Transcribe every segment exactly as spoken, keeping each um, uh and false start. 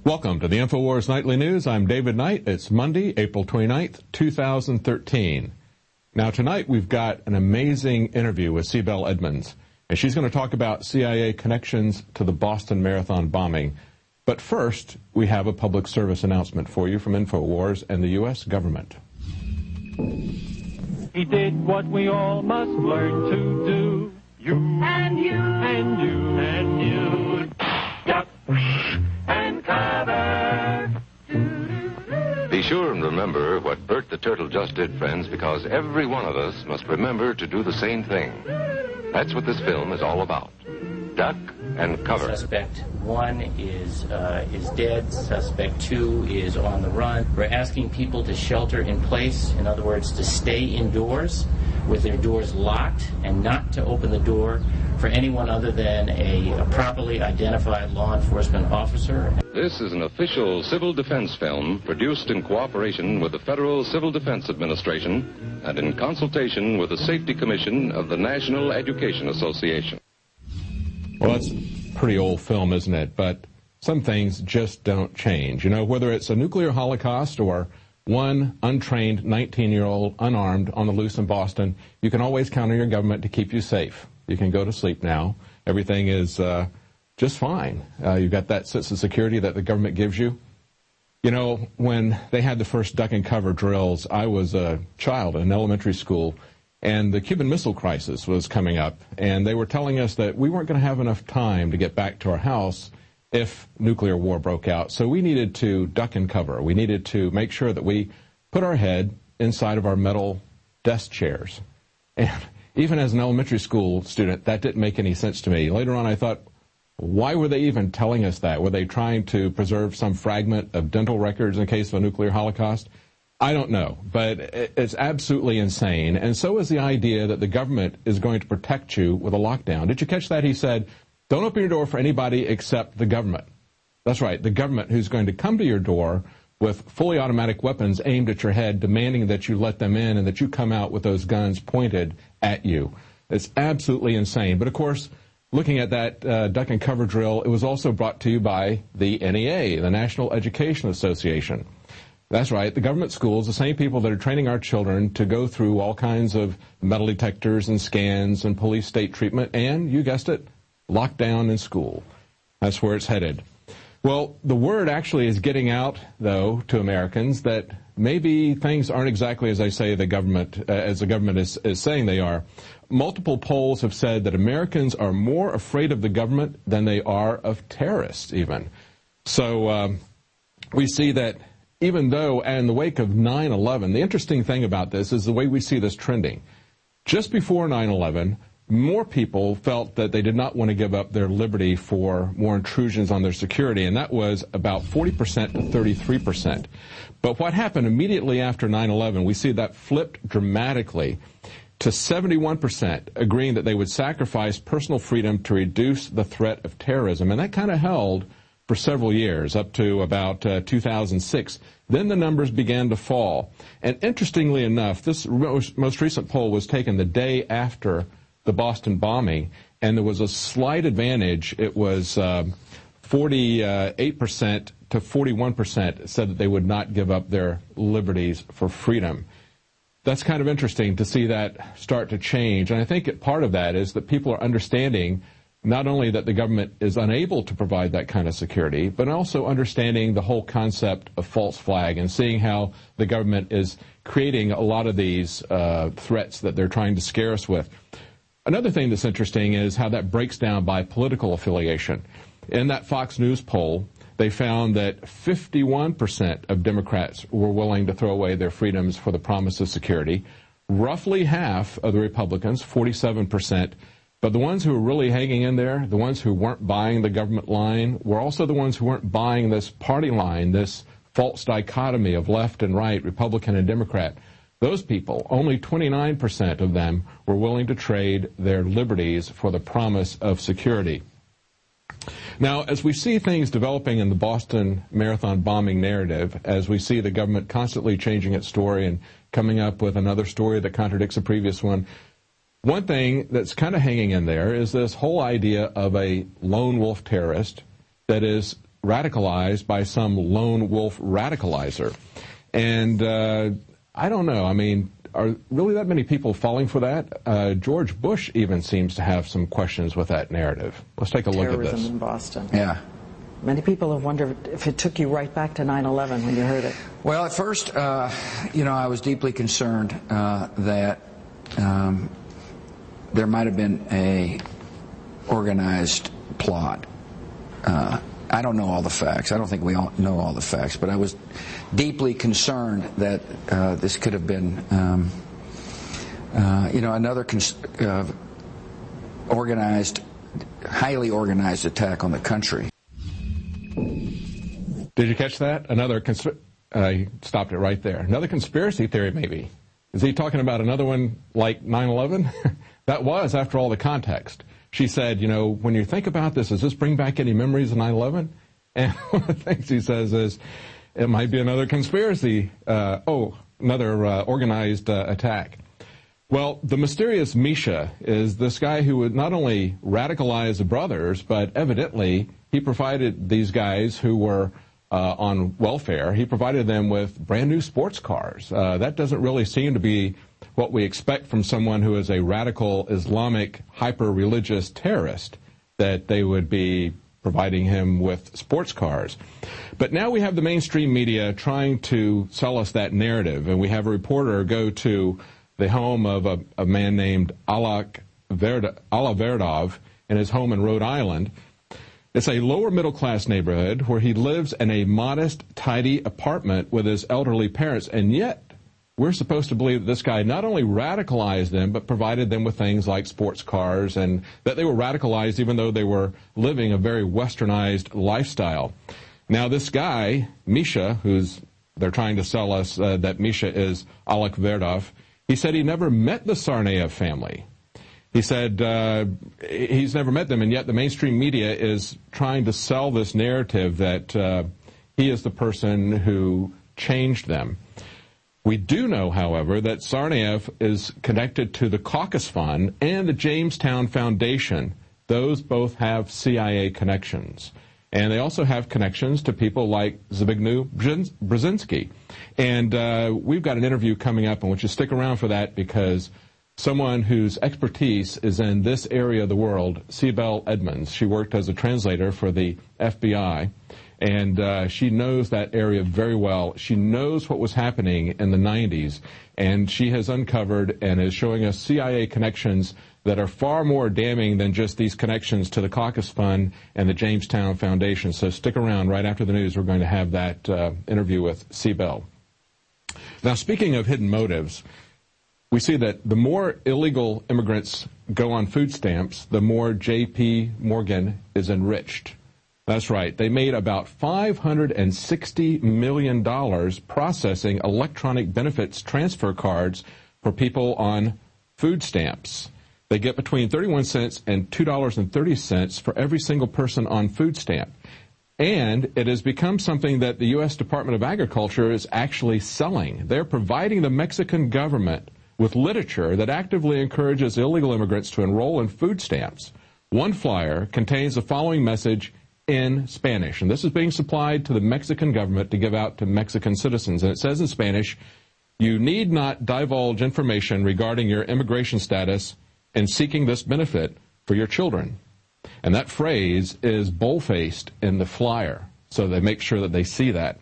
Welcome to the InfoWars Nightly News. I'm David Knight. It's Monday, April twenty-ninth, two thousand thirteen. Now tonight we've got an amazing interview with Sibel Edmonds, and she's going to talk about C I A connections to the Boston Marathon bombing. But first, we have a public service announcement for you from InfoWars and the U S government. He did what we all must learn to do. You and you and you and you. Duck and cover. Be sure and remember what Bert the Turtle just did, friends, because every one of us must remember to do the same thing. That's what this film is all about. Duck and cover. Suspect one is uh, is dead. Suspect two is on the run. We're asking people to shelter in place. In other words, to stay indoors with their doors locked and not to open the door for anyone other than a, a properly identified law enforcement officer. This is an official civil defense film produced in cooperation with the Federal Civil Defense Administration and in consultation with the Safety Commission of the National Education Association. Well, that's a pretty old film, isn't it? But some things just don't change. You know, whether it's a nuclear holocaust or one untrained nineteen-year-old unarmed on the loose in Boston, you can always count on your government to keep you safe. You can go to sleep now. Everything is uh, just fine. Uh, you've got that sense of security that the government gives you. You know, when they had the first duck and cover drills, I was a child in elementary school, and the Cuban Missile Crisis was coming up, and they were telling us that we weren't going to have enough time to get back to our house if nuclear war broke out. So we needed to duck and cover. We needed to make sure that we put our head inside of our metal desk chairs. And even as an elementary school student, that didn't make any sense to me. Later on, I thought, why were they even telling us that? Were they trying to preserve some fragment of dental records in case of a nuclear holocaust? I don't know, but it's absolutely insane. And so is the idea that the government is going to protect you with a lockdown. Did you catch that? He said, don't open your door for anybody except the government. That's right, the government who's going to come to your door with fully automatic weapons aimed at your head, demanding that you let them in and that you come out with those guns pointed at you. It's absolutely insane. But, of course, looking at that uh, duck and cover drill, it was also brought to you by the N E A, the National Education Association. That's right, the government schools, the same people that are training our children to go through all kinds of metal detectors and scans and police state treatment, and, you guessed it, lockdown in school. That's where it's headed. Well, the word actually is getting out, though, to Americans that maybe things aren't exactly as they say the government, uh, as the government is, is saying they are. Multiple polls have said that Americans are more afraid of the government than they are of terrorists, even. So um, we see that even though in the wake of nine eleven, the interesting thing about this is the way we see this trending. Just before nine eleven, more people felt that they did not want to give up their liberty for more intrusions on their security, and that was about forty percent to thirty-three percent. But what happened immediately after nine eleven, we see that flipped dramatically to seventy-one percent agreeing that they would sacrifice personal freedom to reduce the threat of terrorism, and that kind of held for several years, up to about uh, two thousand six. Then the numbers began to fall. And interestingly enough, this most, most recent poll was taken the day after the Boston bombing, and there was a slight advantage. It was um, forty-eight percent to forty-one percent said that they would not give up their liberties for freedom. That's kind of interesting to see that start to change, and I think part of that is that people are understanding not only that the government is unable to provide that kind of security, but also understanding the whole concept of false flag and seeing how the government is creating a lot of these uh, threats that they're trying to scare us with. Another thing that's interesting is how that breaks down by political affiliation. In that Fox News poll, they found that fifty-one percent of Democrats were willing to throw away their freedoms for the promise of security. Roughly half of the Republicans, forty-seven percent, but the ones who were really hanging in there, the ones who weren't buying the government line, were also the ones who weren't buying this party line, this false dichotomy of left and right, Republican and Democrat. Those people, only twenty-nine percent of them were willing to trade their liberties for the promise of security. Now, as we see things developing in the Boston Marathon bombing narrative, as we see the government constantly changing its story and coming up with another story that contradicts a previous one, one thing that's kind of hanging in there is this whole idea of a lone wolf terrorist that is radicalized by some lone wolf radicalizer. And uh, I don't know. I mean, are really that many people falling for that? Uh, George Bush even seems to have some questions with that narrative. Let's take a look at this. Terrorism in Boston. Yeah. Many people have wondered if it took you right back to nine eleven when you heard it. Well, at first, uh, you know, I was deeply concerned uh, that um, there might have been a organized plot. Uh, I don't know all the facts. I don't think we all know all the facts, but I was deeply concerned that uh, this could have been, um, uh, you know, another cons- uh, organized, highly organized attack on the country. Did you catch that? Another cons- uh, he stopped it right there. Another conspiracy theory, maybe. Is he talking about another one like nine eleven? That was, after all, the context. She said, you know, when you think about this, does this bring back any memories of nine eleven? And one of the things he says is, it might be another conspiracy, uh, oh, another uh, organized uh, attack. Well, the mysterious Misha is this guy who would not only radicalize the brothers, but evidently he provided these guys who were uh, on welfare, he provided them with brand new sports cars. Uh, that doesn't really seem to be what we expect from someone who is a radical Islamic hyper-religious terrorist, that they would be providing him with sports cars. But now we have the mainstream media trying to sell us that narrative, and we have a reporter go to the home of a, a man named Alak Verd- Ala Verdov in his home in Rhode Island. It's a lower middle-class neighborhood where he lives in a modest, tidy apartment with his elderly parents, and yet we're supposed to believe that this guy not only radicalized them, but provided them with things like sports cars, and that they were radicalized even though they were living a very westernized lifestyle. Now, this guy, Misha, who's they're trying to sell us uh, that Misha is Alak Verdov, he said he never met the Tsarnaev family. He said uh, he's never met them, and yet the mainstream media is trying to sell this narrative that uh, he is the person who changed them. We do know, however, that Tsarnaev is connected to the Caucus Fund and the Jamestown Foundation. Those both have C I A connections. And they also have connections to people like Zbigniew Brzezinski. And uh, we've got an interview coming up, and I want you to stick around for that, because someone whose expertise is in this area of the world, Sibel Edmonds, she worked as a translator for the F B I, and uh, she knows that area very well. She knows what was happening in the nineties, and she has uncovered and is showing us C I A connections that are far more damning than just these connections to the Caucus Fund and the Jamestown Foundation. So stick around. Right after the news, we're going to have that uh, interview with Sibel. Now, speaking of hidden motives, we see that the more illegal immigrants go on food stamps, the more J P Morgan is enriched. That's right. They made about five hundred sixty million dollars processing electronic benefits transfer cards for people on food stamps. They get between thirty-one cents and two dollars and thirty cents for every single person on food stamp. And it has become something that the U S Department of Agriculture is actually selling. They're providing the Mexican government with literature that actively encourages illegal immigrants to enroll in food stamps. One flyer contains the following message in Spanish, and this is being supplied to the Mexican government to give out to Mexican citizens. And it says in Spanish, "You need not divulge information regarding your immigration status in seeking this benefit for your children." And that phrase is bold-faced in the flyer, so they make sure that they see that.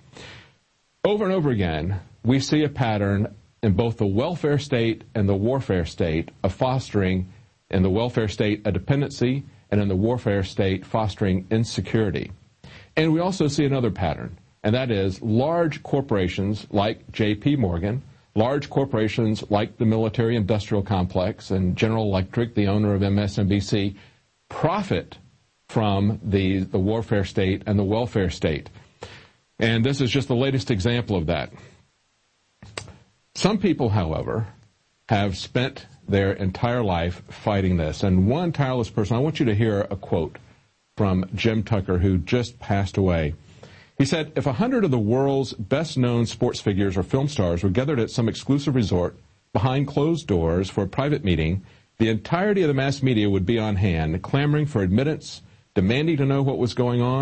Over and over again, we see a pattern in both the welfare state and the warfare state of fostering, in the welfare state, a dependency, and in the warfare state, fostering insecurity. And we also see another pattern, and that is large corporations like J P Morgan, large corporations like the military-industrial complex and General Electric, the owner of M S N B C, profit from the, the warfare state and the welfare state. And this is just the latest example of that. Some people, however, have spent their entire life fighting this. And one tireless person, I want you to hear a quote from Jim Tucker, who just passed away. He said, "If a hundred of the world's best-known sports figures or film stars were gathered at some exclusive resort behind closed doors for a private meeting, the entirety of the mass media would be on hand, clamoring for admittance, demanding to know what was going on,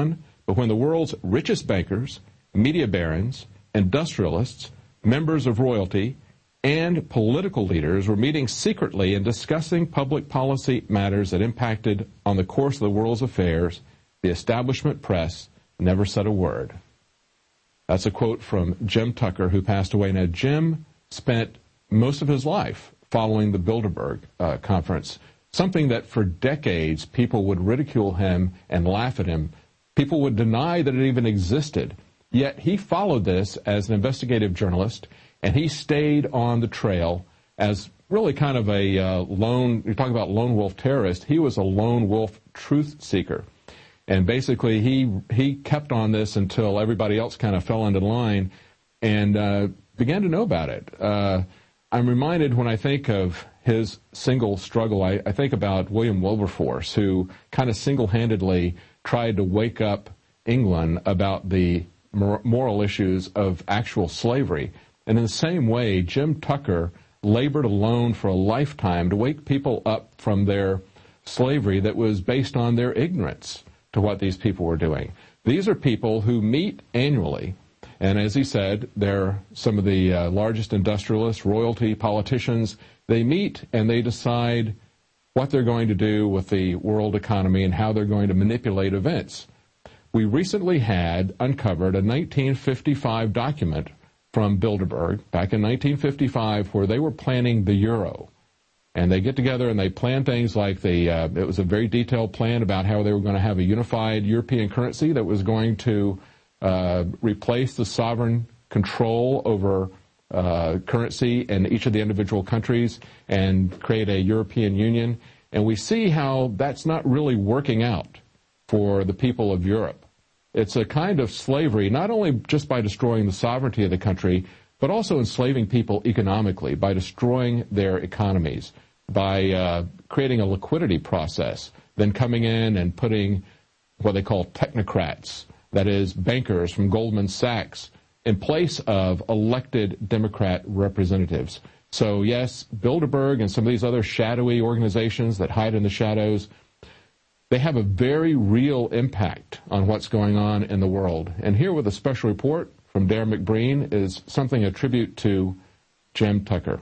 But when the world's richest bankers, media barons, industrialists, members of royalty, and political leaders were meeting secretly and discussing public policy matters that impacted on the course of the world's affairs, the establishment press never said a word. That's a quote from Jim Tucker, who passed away. Now, Jim spent most of his life following the Bilderberg uh, conference, something that for decades people would ridicule him and laugh at him. People would deny that it even existed. Yet he followed this as an investigative journalist, and he stayed on the trail as really kind of a uh, lone, you're talking about lone wolf terrorist, he was a lone wolf truth seeker. And basically he he kept on this until everybody else kind of fell into line and uh, began to know about it. Uh, I'm reminded when I think of his single struggle, I, I think about William Wilberforce, who kind of single-handedly tried to wake up England about the moral issues of actual slavery. And in the same way, Jim Tucker labored alone for a lifetime to wake people up from their slavery that was based on their ignorance to what these people were doing. These are people who meet annually, and as he said, they're some of the uh, largest industrialists, royalty, politicians. They meet and they decide what they're going to do with the world economy and how they're going to manipulate events. We recently had uncovered a nineteen fifty-five document from Bilderberg back in nineteen fifty-five where they were planning the euro. And they get together and they plan things like the, uh, it was a very detailed plan about how they were going to have a unified European currency that was going to uh, replace the sovereign control over uh, currency in each of the individual countries and create a European Union. And we see how that's not really working out for the people of Europe. It's a kind of slavery, not only just by destroying the sovereignty of the country, but also enslaving people economically by destroying their economies, by uh, creating a liquidity process, then coming in and putting what they call technocrats, that is, bankers from Goldman Sachs, in place of elected Democrat representatives. So yes, Bilderberg and some of these other shadowy organizations that hide in the shadows, they have a very real impact on what's going on in the world. And here with a special report from Darren McBreen is something a tribute to Jim Tucker.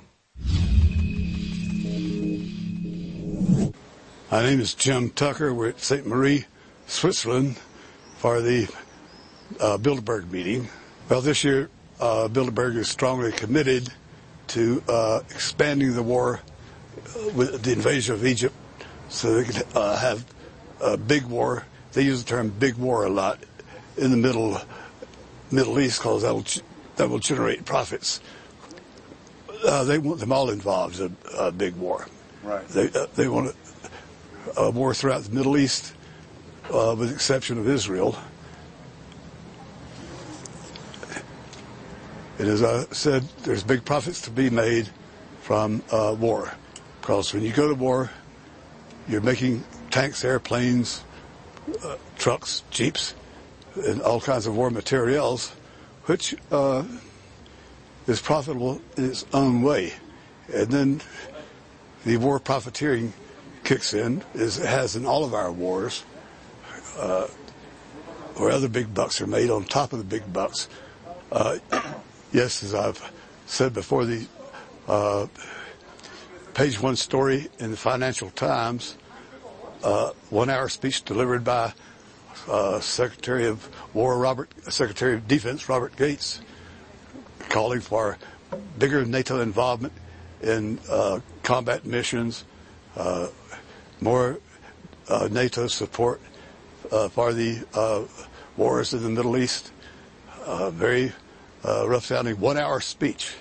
My name is Jim Tucker. We're at Saint Marie, Switzerland for the uh, Bilderberg meeting. Well, this year, uh, Bilderberg is strongly committed to uh, expanding the war uh, with the invasion of Egypt so they could uh, have a big war. They use the term big war a lot in the Middle Middle East because that will, that will generate profits. Uh, they want them all involved in a, a big war. Right. They, uh, they want a, a war throughout the Middle East, uh, with the exception of Israel. And as I said, there's big profits to be made from uh, war. Because when you go to war, you're making tanks, airplanes, uh, trucks, jeeps, and all kinds of war materials, which uh, is profitable in its own way. And then the war profiteering kicks in, as it has in all of our wars, uh, where other big bucks are made on top of the big bucks. Uh, yes, as I've said before, the uh, page one story in the Financial Times, uh, one-hour speech delivered by uh, Secretary of War Robert, Secretary of Defense Robert Gates, calling for bigger NATO involvement in uh, combat missions, uh, more uh, NATO support uh, for the uh, wars in the Middle East. Uh, very uh, rough-sounding one-hour speech.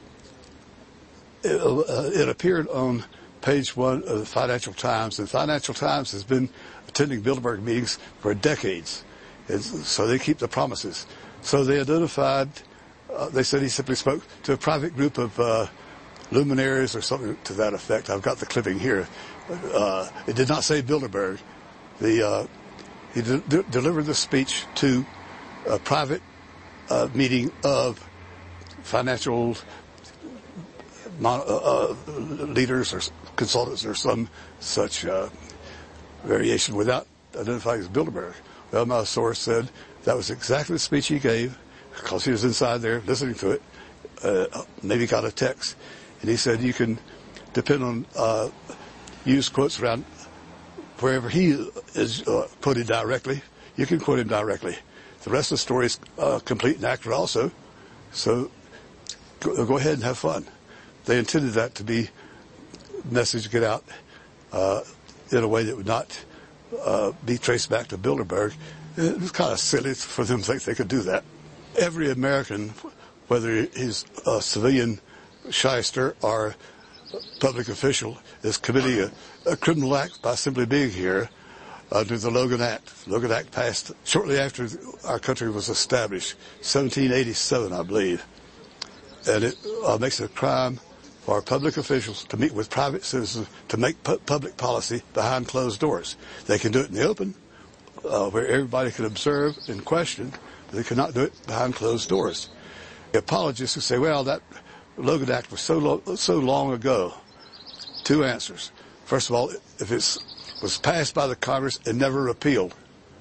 It, uh, it appeared on page one of the Financial Times, and the Financial Times has been attending Bilderberg meetings for decades, and so they keep the promises. So they identified, uh, they said he simply spoke to a private group of uh, luminaries or something to that effect. I've got the clipping here. Uh, it did not say Bilderberg. The, uh, he de- de- delivered the speech to a private uh, meeting of financial mon- uh, uh, leaders or consultants or some such uh, variation without identifying as Bilderberg. Well, my source said that was exactly the speech he gave, because he was inside there listening to it. Uh, maybe got a text. And he said you can depend on, uh, use quotes around wherever he is uh, quoted directly. You can quote him directly. The rest of the story is uh, complete and accurate also. So go, go ahead and have fun. They intended that to be a message to get out uh, in a way that would not uh, be traced back to Bilderberg. It was kind of silly for them to think they could do that. Every American, whether he's a civilian shyster or public official, is committing a, a criminal act by simply being here under the Logan Act. The Logan Act passed shortly after our country was established, seventeen eighty-seven, I believe. And it uh, makes it a crime for public officials to meet with private citizens to make pu- public policy behind closed doors. They can do it in the open, uh, where everybody can observe and question, but they cannot do it behind closed doors. The apologists who say, well, that Logan Act was so, lo- so long ago. Two answers. First of all, if it was passed by the Congress and never repealed,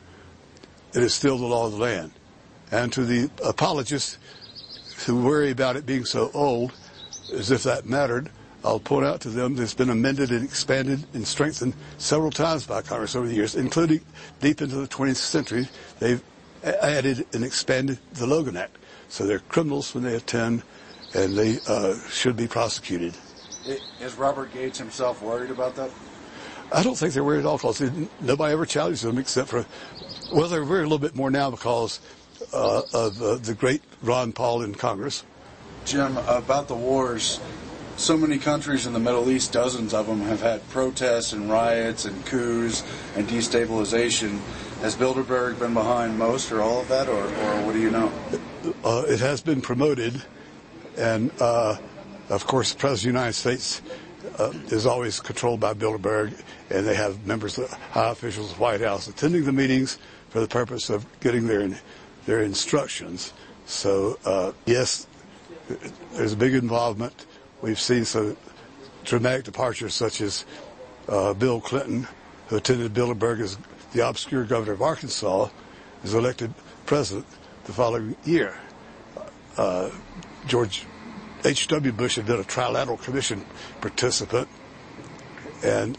it is still the law of the land. And to the apologists who worry about it being so old, as if that mattered, I'll point out to them that it's been amended and expanded and strengthened several times by Congress over the years, including deep into the twentieth century. They've added and expanded the Logan Act. So they're criminals when they attend, and they uh, should be prosecuted. Is Robert Gates himself worried about that? I don't think they're worried at all, because nobody ever challenged them except for, well, they're worried a little bit more now because uh, of uh, the great Ron Paul in Congress. Jim, about the wars, so many countries in the Middle East, dozens of them, have had protests and riots and coups and destabilization. Has Bilderberg been behind most or all of that, or, or what do you know? Uh, it has been promoted, and uh, of course, the President of the United States uh, is always controlled by Bilderberg, and they have members, of high officials of the White House attending the meetings for the purpose of getting their their instructions. So, uh, yes, there's a big involvement. We've seen some dramatic departures, such as uh, Bill Clinton, who attended Bilderberg as the obscure governor of Arkansas, is elected president the following year. Uh, George H W. Bush had been a Trilateral Commission participant, and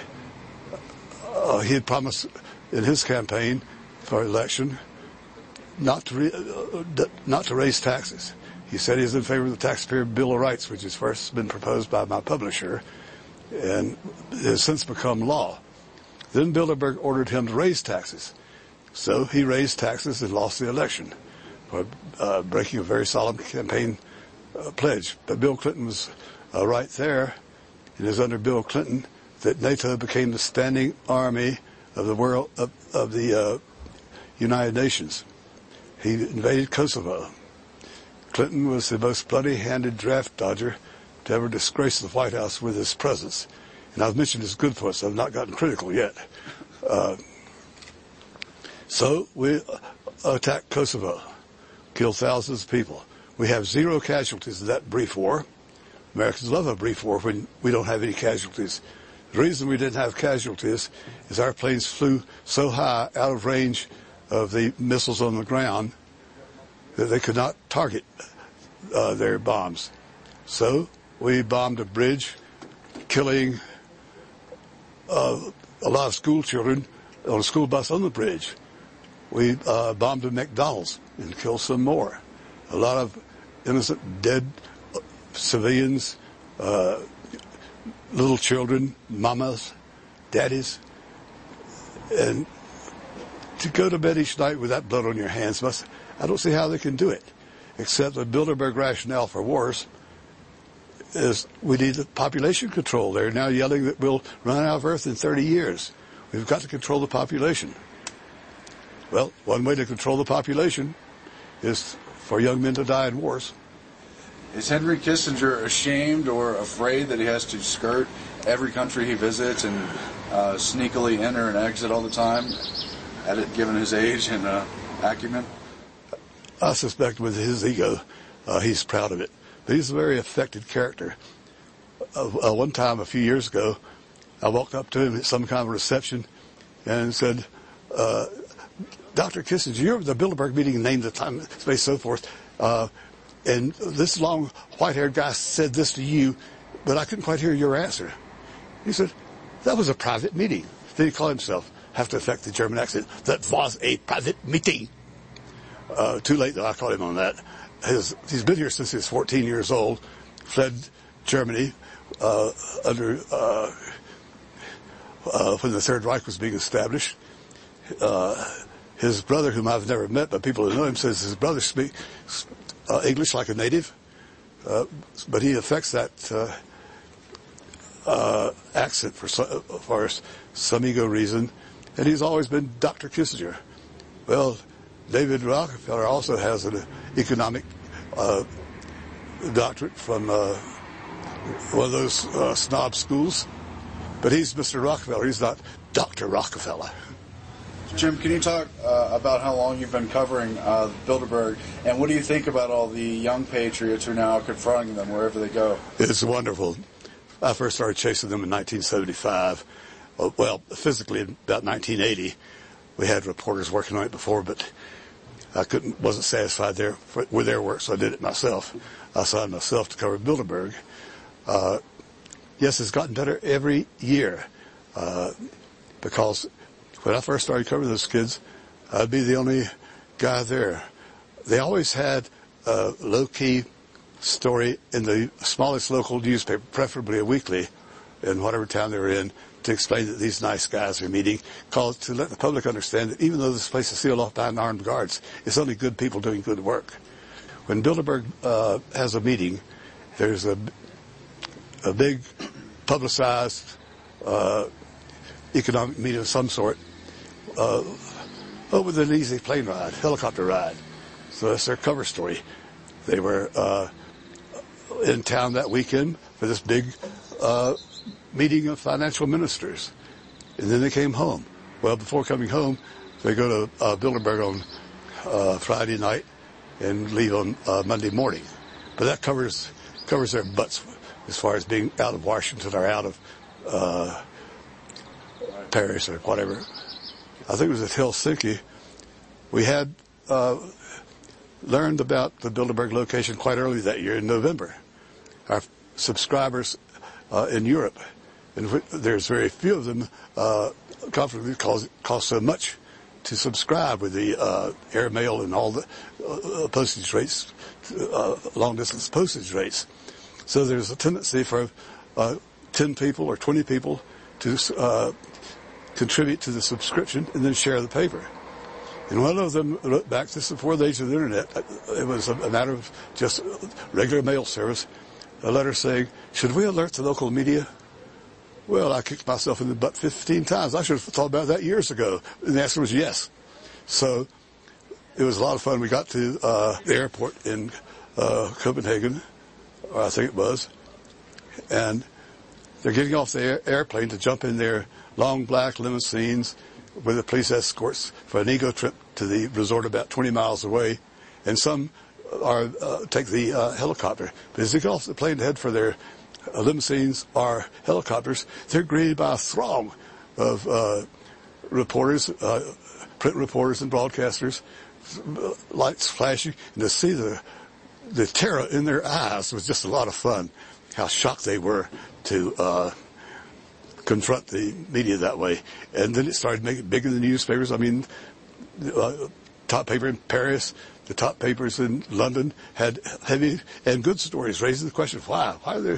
uh, he had promised in his campaign for election not to re- uh, not to raise taxes. He said he was in favor of the Taxpayer Bill of Rights, which has first been proposed by my publisher, and has since become law. Then Bilderberg ordered him to raise taxes. So he raised taxes and lost the election for uh, breaking a very solemn campaign uh, pledge. But Bill Clinton was uh, right there. It is under Bill Clinton that NATO became the standing army of the world, of, of the uh, United Nations. He invaded Kosovo. Clinton was the most bloody-handed draft dodger to ever disgrace the White House with his presence. And I've mentioned his good for us. I've not gotten critical yet. Uh, so we attacked Kosovo, killed thousands of people. We have zero casualties in that brief war. Americans love a brief war when we don't have any casualties. The reason we didn't have casualties is our planes flew so high out of range of the missiles on the ground that they could not target uh, their bombs. So we bombed a bridge, killing uh, a lot of school children on a school bus on the bridge. We uh, bombed a McDonald's and killed some more. A lot of innocent, dead civilians, uh, little children, mamas, daddies. And to go to bed each night with that blood on your hands, must, I don't see how they can do it, except the Bilderberg rationale for wars is we need the population control. They're now yelling that we'll run out of Earth in thirty years. We've got to control the population. Well, one way to control the population is for young men to die in wars. Is Henry Kissinger ashamed or afraid that he has to skirt every country he visits and uh, sneakily enter and exit all the time, at it, given his age and uh, acumen? I suspect with his ego, uh, he's proud of it. But he's a very affected character. Uh, uh, one time, a few years ago, I walked up to him at some kind of reception and said, uh, Doctor Kissinger, you remember the Bilderberg meeting, named the time, space, so forth, uh, and this long white-haired guy said this to you, but I couldn't quite hear your answer. He said, that was a private meeting. Then he called himself, have to affect the German accent, that was a private meeting. Uh, too late, though, I caught him on that. His, he's been here since he was fourteen years old, fled Germany uh, under uh, uh, when the Third Reich was being established. Uh, his brother, whom I've never met, but people who know him, says his brother speaks uh, English like a native, uh, but he affects that uh, uh, accent for, for some ego reason, and he's always been Doctor Kissinger. Well, David Rockefeller also has an economic uh, doctorate from uh, one of those uh, snob schools, but he's Mister Rockefeller. He's not Doctor Rockefeller. Jim, can you talk uh, about how long you've been covering uh, Bilderberg, and what do you think about all the young patriots who are now confronting them wherever they go? It's wonderful. I first started chasing them in nineteen seventy-five. Uh, well, physically in about nineteen eighty. We had reporters working on it before, but I couldn't, wasn't satisfied there for, with their work, so I did it myself. I assigned myself to cover Bilderberg. Uh, yes, it's gotten better every year, uh, because when I first started covering those kids, I'd be the only guy there. They always had a low-key story in the smallest local newspaper, preferably a weekly, in whatever town they were in, to explain that these nice guys are meeting, called to let the public understand that even though this place is sealed off by armed guards, it's only good people doing good work. When Bilderberg uh, has a meeting, there's a, a big publicized uh, economic meeting of some sort uh, over the easy plane ride, helicopter ride. So that's their cover story. They were uh, in town that weekend for this big uh, meeting of financial ministers, and then they came home. Well, before coming home, they go to uh, Bilderberg on uh, Friday night and leave on uh, Monday morning. But that covers covers their butts as far as being out of Washington or out of uh, Paris or whatever. I think it was at Helsinki. We had uh, learned about the Bilderberg location quite early that year in November. Our subscribers uh, in Europe, and there's very few of them, uh, confidently because it costs so much to subscribe with the uh, air mail and all the uh, postage rates, uh, long-distance postage rates. So there's a tendency for uh, ten people or twenty people to uh, contribute to the subscription and then share the paper. And one of them wrote back, this is before the age of the Internet, it was a matter of just regular mail service, a letter saying, should we alert the local media? Well, I kicked myself in the butt fifteen times. I should have thought about that years ago. And the answer was yes. So it was a lot of fun. We got to uh, the airport in uh, Copenhagen, or I think it was, and they're getting off the air- airplane to jump in their long black limousines with the police escorts for an ego trip to the resort about twenty miles away, and some are uh, take the uh, helicopter. But as they get off the plane to head for their uh, limousines or helicopters, they're greeted by a throng of uh, reporters, uh, print reporters and broadcasters, lights flashing, and to see the the terror in their eyes was just a lot of fun. How shocked they were to uh, confront the media that way. And then it started making big in the newspapers. I mean, uh, top paper in Paris, the top papers in London had heavy and good stories raising the question, why? Why are there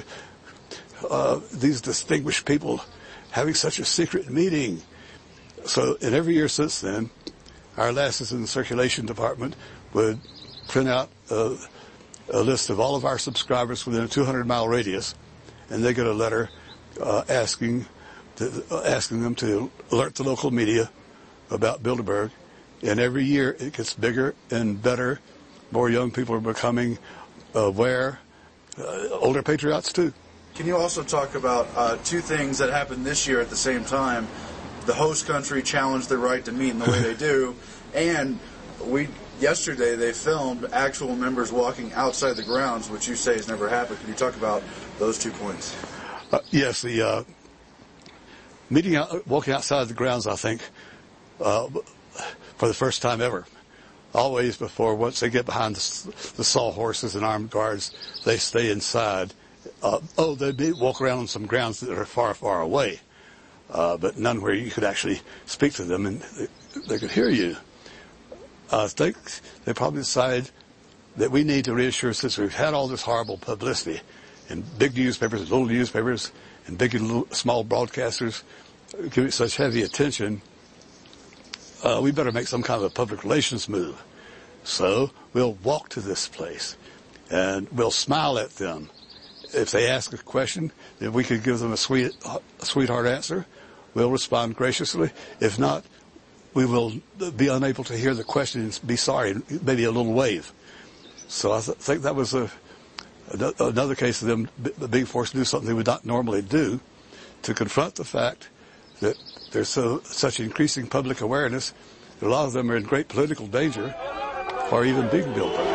uh, these distinguished people having such a secret meeting? So, and every year since then, our lasses in the circulation department would print out uh, a list of all of our subscribers within a two hundred mile radius, and they get a letter uh, asking to, uh, asking them to alert the local media about Bilderberg. And every year it gets bigger and better. More young people are becoming aware. Uh, older patriots too. Can you also talk about uh, two things that happened this year at the same time? The host country challenged their right to meet in the way they do, and we yesterday they filmed actual members walking outside the grounds, which you say has never happened. Can you talk about those two points? Uh, yes, the uh, meeting out, walking outside the grounds, I think, uh, for the first time ever. Always before, once they get behind the, the sawhorses and armed guards, they stay inside. Uh, oh, they'd be, walk around on some grounds that are far, far away, uh, but none where you could actually speak to them and they, they could hear you. I think they probably decided that we need to reassure, since we've had all this horrible publicity in big newspapers, little newspapers, and big and little, small broadcasters giving such heavy attention, uh, we better make some kind of a public relations move. So we'll walk to this place and we'll smile at them. If they ask a question, if we could give them a sweet, a sweetheart answer, we'll respond graciously. If not, we will be unable to hear the question and be sorry, maybe a little wave. So I th- think that was a, another case of them being forced to do something they would not normally do, to confront the fact that there's so, such increasing public awareness that a lot of them are in great political danger, or even being Bill Burr.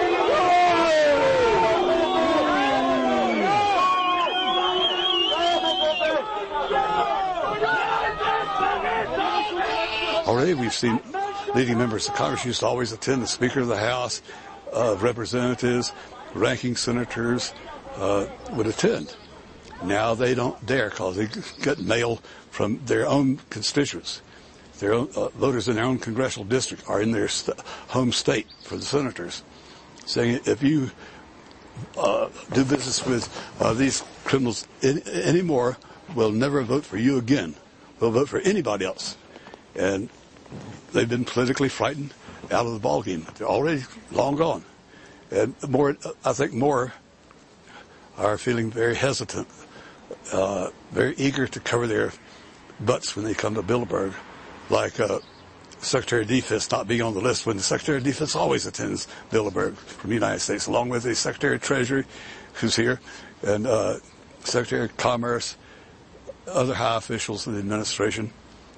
Already we've seen leading members of Congress used to always attend. The Speaker of the House, uh, Representatives, ranking senators uh, would attend. Now they don't dare because they get mail from their own constituents. Their own, uh, voters in their own congressional district are in their st- home state for the senators, saying if you uh, do business with uh, these criminals in, anymore, we'll never vote for you again. We'll vote for anybody else. And they've been politically frightened out of the ballgame. They're already long gone. And more, I think more are feeling very hesitant, uh, very eager to cover their butts when they come to Bilderberg, like uh, Secretary of Defense not being on the list when the Secretary of Defense always attends Bilderberg from the United States, along with the Secretary of Treasury, who's here, and uh, Secretary of Commerce, other high officials in the administration.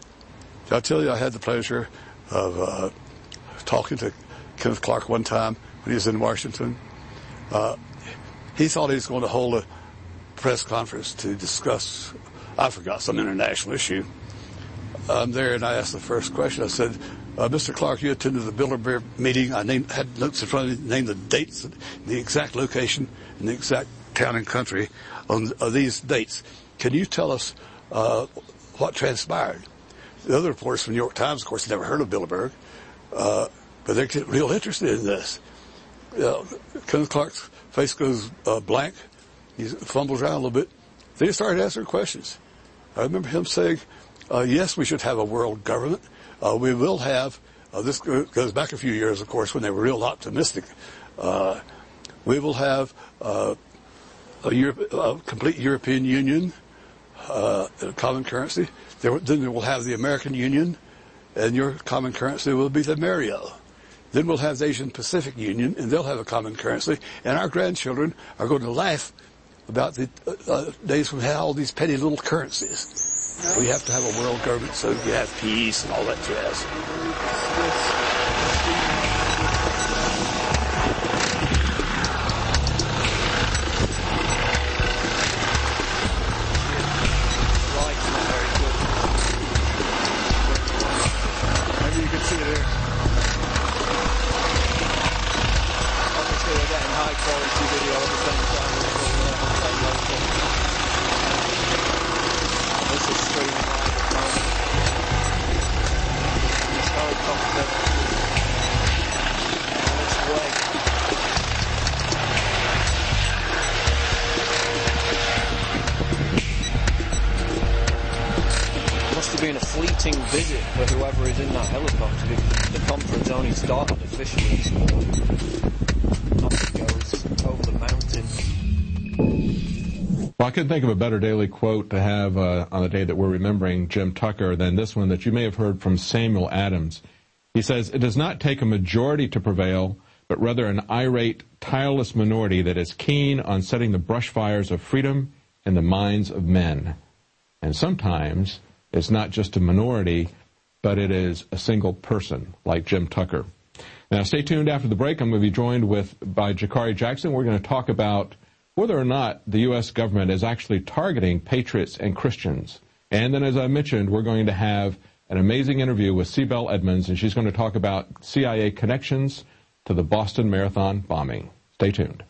I tell you, I had the pleasure of uh, talking to Kenneth Clark one time when he was in Washington. Uh, he thought he was going to hold a press conference to discuss, I forgot, some international issue. I'm there, and I asked the first question. I said, uh, Mister Clark, you attended the Bilderberg meeting. I named, had notes in front of me, named the dates, the exact location, and the exact town and country on uh, these dates. Can you tell us uh, what transpired? The other reporters from the New York Times, of course, never heard of Bilderberg, uh, but they're getting real interested in this. Uh, Kenneth Clark's face goes uh, blank. He fumbles around a little bit. Then he started answering questions. I remember him saying, uh, yes, we should have a world government. Uh, we will have, uh, this goes back a few years, of course, when they were real optimistic. Uh, we will have uh, a, Europe, a complete European Union, uh, a common currency. There, then we'll have the American Union, and your common currency will be the Mario. Then we'll have the Asian Pacific Union, and they'll have a common currency. And our grandchildren are going to laugh about the uh, days when we had all these petty little currencies. We have to have a world government so you have peace and all that jazz. Been a fleeting visit for whoever is in that helicopter, because the conference only started officially this morning. Off it goes over the mountain. Well, I couldn't think of a better daily quote to have uh, on the day that we're remembering Jim Tucker than this one that you may have heard from Samuel Adams. He says, "It does not take a majority to prevail, but rather an irate, tireless minority that is keen on setting the brush fires of freedom in the minds of men. And sometimes it's not just a minority, but it is a single person like Jim Tucker." Now, stay tuned after the break. I'm going to be joined with by Jakari Jackson. We're going to talk about whether or not the U S government is actually targeting patriots and Christians. And then, as I mentioned, we're going to have an amazing interview with Sibel Edmonds, and she's going to talk about C I A connections to the Boston Marathon bombing. Stay tuned.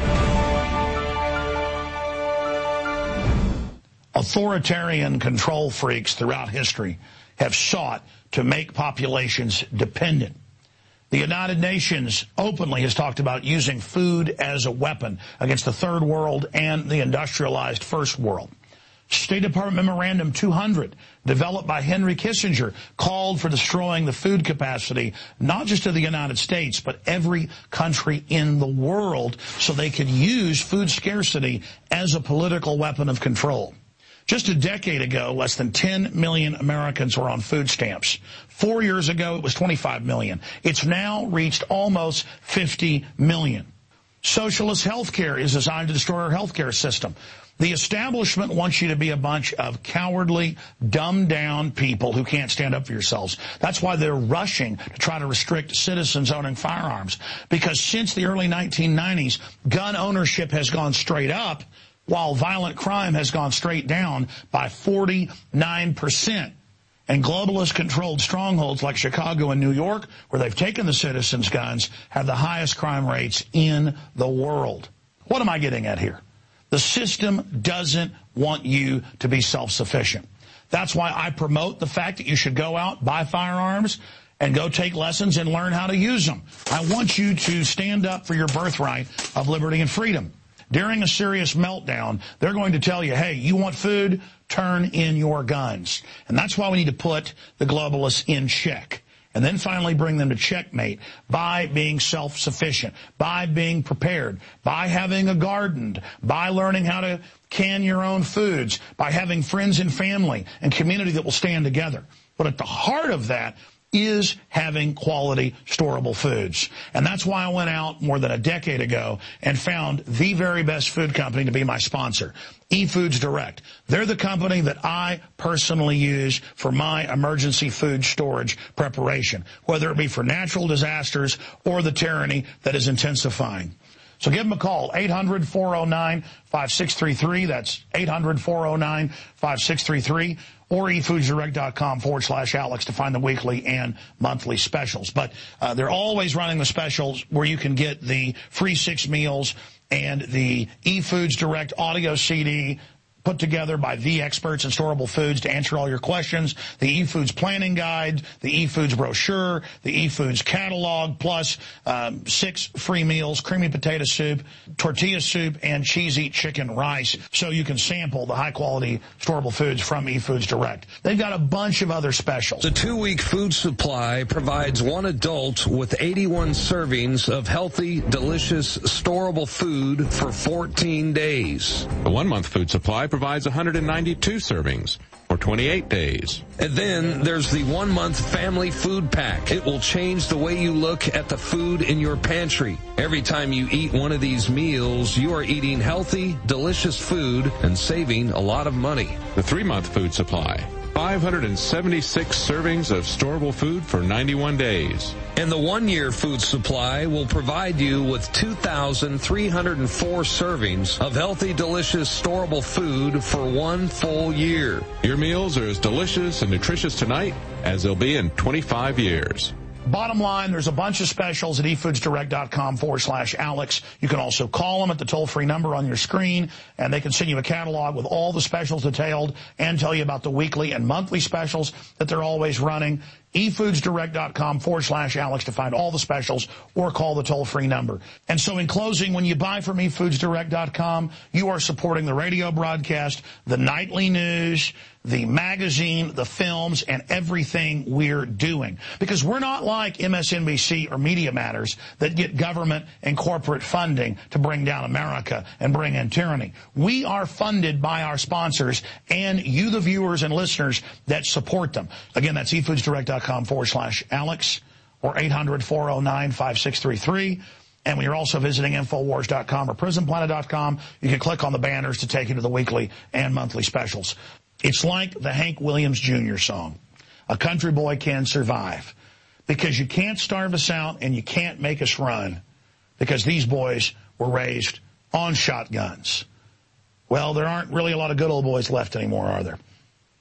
Authoritarian control freaks throughout history have sought to make populations dependent. The United Nations openly has talked about using food as a weapon against the third world and the industrialized first world. State Department Memorandum two hundred, developed by Henry Kissinger, called for destroying the food capacity, not just of the United States, but every country in the world, so they could use food scarcity as a political weapon of control. Just a decade ago, less than ten million Americans were on food stamps. Four years ago, it was twenty-five million. It's now reached almost fifty million. Socialist health care is designed to destroy our health care system. The establishment wants you to be a bunch of cowardly, dumbed-down people who can't stand up for yourselves. That's why they're rushing to try to restrict citizens owning firearms. Because since the early nineteen nineties, gun ownership has gone straight up, while violent crime has gone straight down by forty-nine percent. And globalist-controlled strongholds like Chicago and New York, where they've taken the citizens' guns, have the highest crime rates in the world. What am I getting at here? The system doesn't want you to be self-sufficient. That's why I promote the fact that you should go out, buy firearms, and go take lessons and learn how to use them. I want you to stand up for your birthright of liberty and freedom. During a serious meltdown, they're going to tell you, hey, you want food? Turn in your guns. And that's why we need to put the globalists in check. And then finally bring them to checkmate by being self-sufficient, by being prepared, by having a garden, by learning how to can your own foods, by having friends and family and community that will stand together. But at the heart of that is having quality, storable foods. And that's why I went out more than a decade ago and found the very best food company to be my sponsor, eFoods Direct. They're the company that I personally use for my emergency food storage preparation, whether it be for natural disasters or the tyranny that is intensifying. So give them a call, eight hundred, four oh nine, five six three three. That's eight hundred, four oh nine, five six three three. Or efoodsdirect.com forward slash Alex to find the weekly and monthly specials. But uh, they're always running the specials where you can get the free six meals and the eFoods Direct audio C D put together by the experts in storable foods to answer all your questions, the eFoods planning guide, the eFoods brochure, the eFoods catalog, plus um, six free meals, creamy potato soup, tortilla soup, and cheesy chicken rice, so you can sample the high-quality storable foods from eFoods Direct. They've got a bunch of other specials. The two-week food supply provides one adult with eighty-one servings of healthy, delicious, storable food for fourteen days. The one-month food supply provides one hundred ninety-two servings for twenty-eight days. And then there's the one-month family food pack. It will change the way you look at the food in your pantry. Every time you eat one of these meals, you are eating healthy, delicious food and saving a lot of money. The three-month food supply, five hundred seventy-six servings of storable food for ninety-one days. And the one-year food supply will provide you with two thousand three hundred four servings of healthy, delicious, storable food for one full year. Your meals are as delicious and nutritious tonight as they'll be in twenty-five years. Bottom line, there's a bunch of specials at efoodsdirect.com forward slash Alex. You can also call them at the toll-free number on your screen, and they can send you a catalog with all the specials detailed and tell you about the weekly and monthly specials that they're always running. efoodsdirect.com forward slash Alex to find all the specials, or call the toll-free number. And so in closing, when you buy from efoodsdirect dot com, you are supporting the radio broadcast, the nightly news, the magazine, the films, and everything we're doing. Because we're not like M S N B C or Media Matters that get government and corporate funding to bring down America and bring in tyranny. We are funded by our sponsors and you, the viewers and listeners that support them. Again, that's efoodsdirect.com forward slash Alex or eight hundred, four oh nine, five six three three. And when you're also visiting Infowars dot com or Prison Planet dot com, you can click on the banners to take you to the weekly and monthly specials. It's like the Hank Williams Junior song, A Country Boy Can Survive. Because you can't starve us out and you can't make us run, because these boys were raised on shotguns. Well, there aren't really a lot of good old boys left anymore, are there?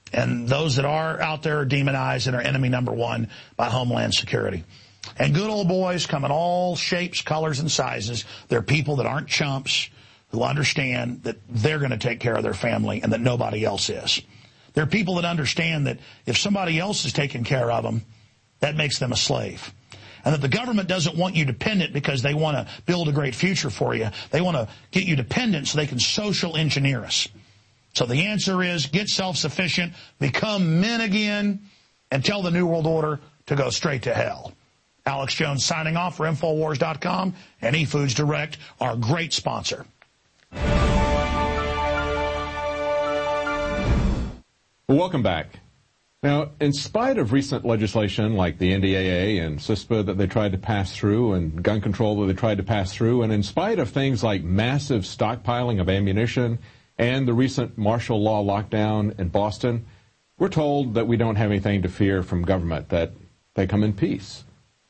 And those that are out there are demonized and are enemy number one by Homeland Security. And good old boys come in all shapes, colors, and sizes. They're people that aren't chumps who understand that they're going to take care of their family and that nobody else is. They're people that understand that if somebody else is taking care of them, that makes them a slave. And that the government doesn't want you dependent because they want to build a great future for you. They want to get you dependent so they can social engineer us. So the answer is get self-sufficient, become men again, and tell the New World Order to go straight to hell. Alex Jones signing off for Infowars dot com and eFoods Direct, our great sponsor. Well, welcome back. Now, in spite of recent legislation like the N D A A and CISPA that they tried to pass through and gun control that they tried to pass through, and in spite of things like massive stockpiling of ammunition and the recent martial law lockdown in Boston, we're told that we don't have anything to fear from government, that they come in peace.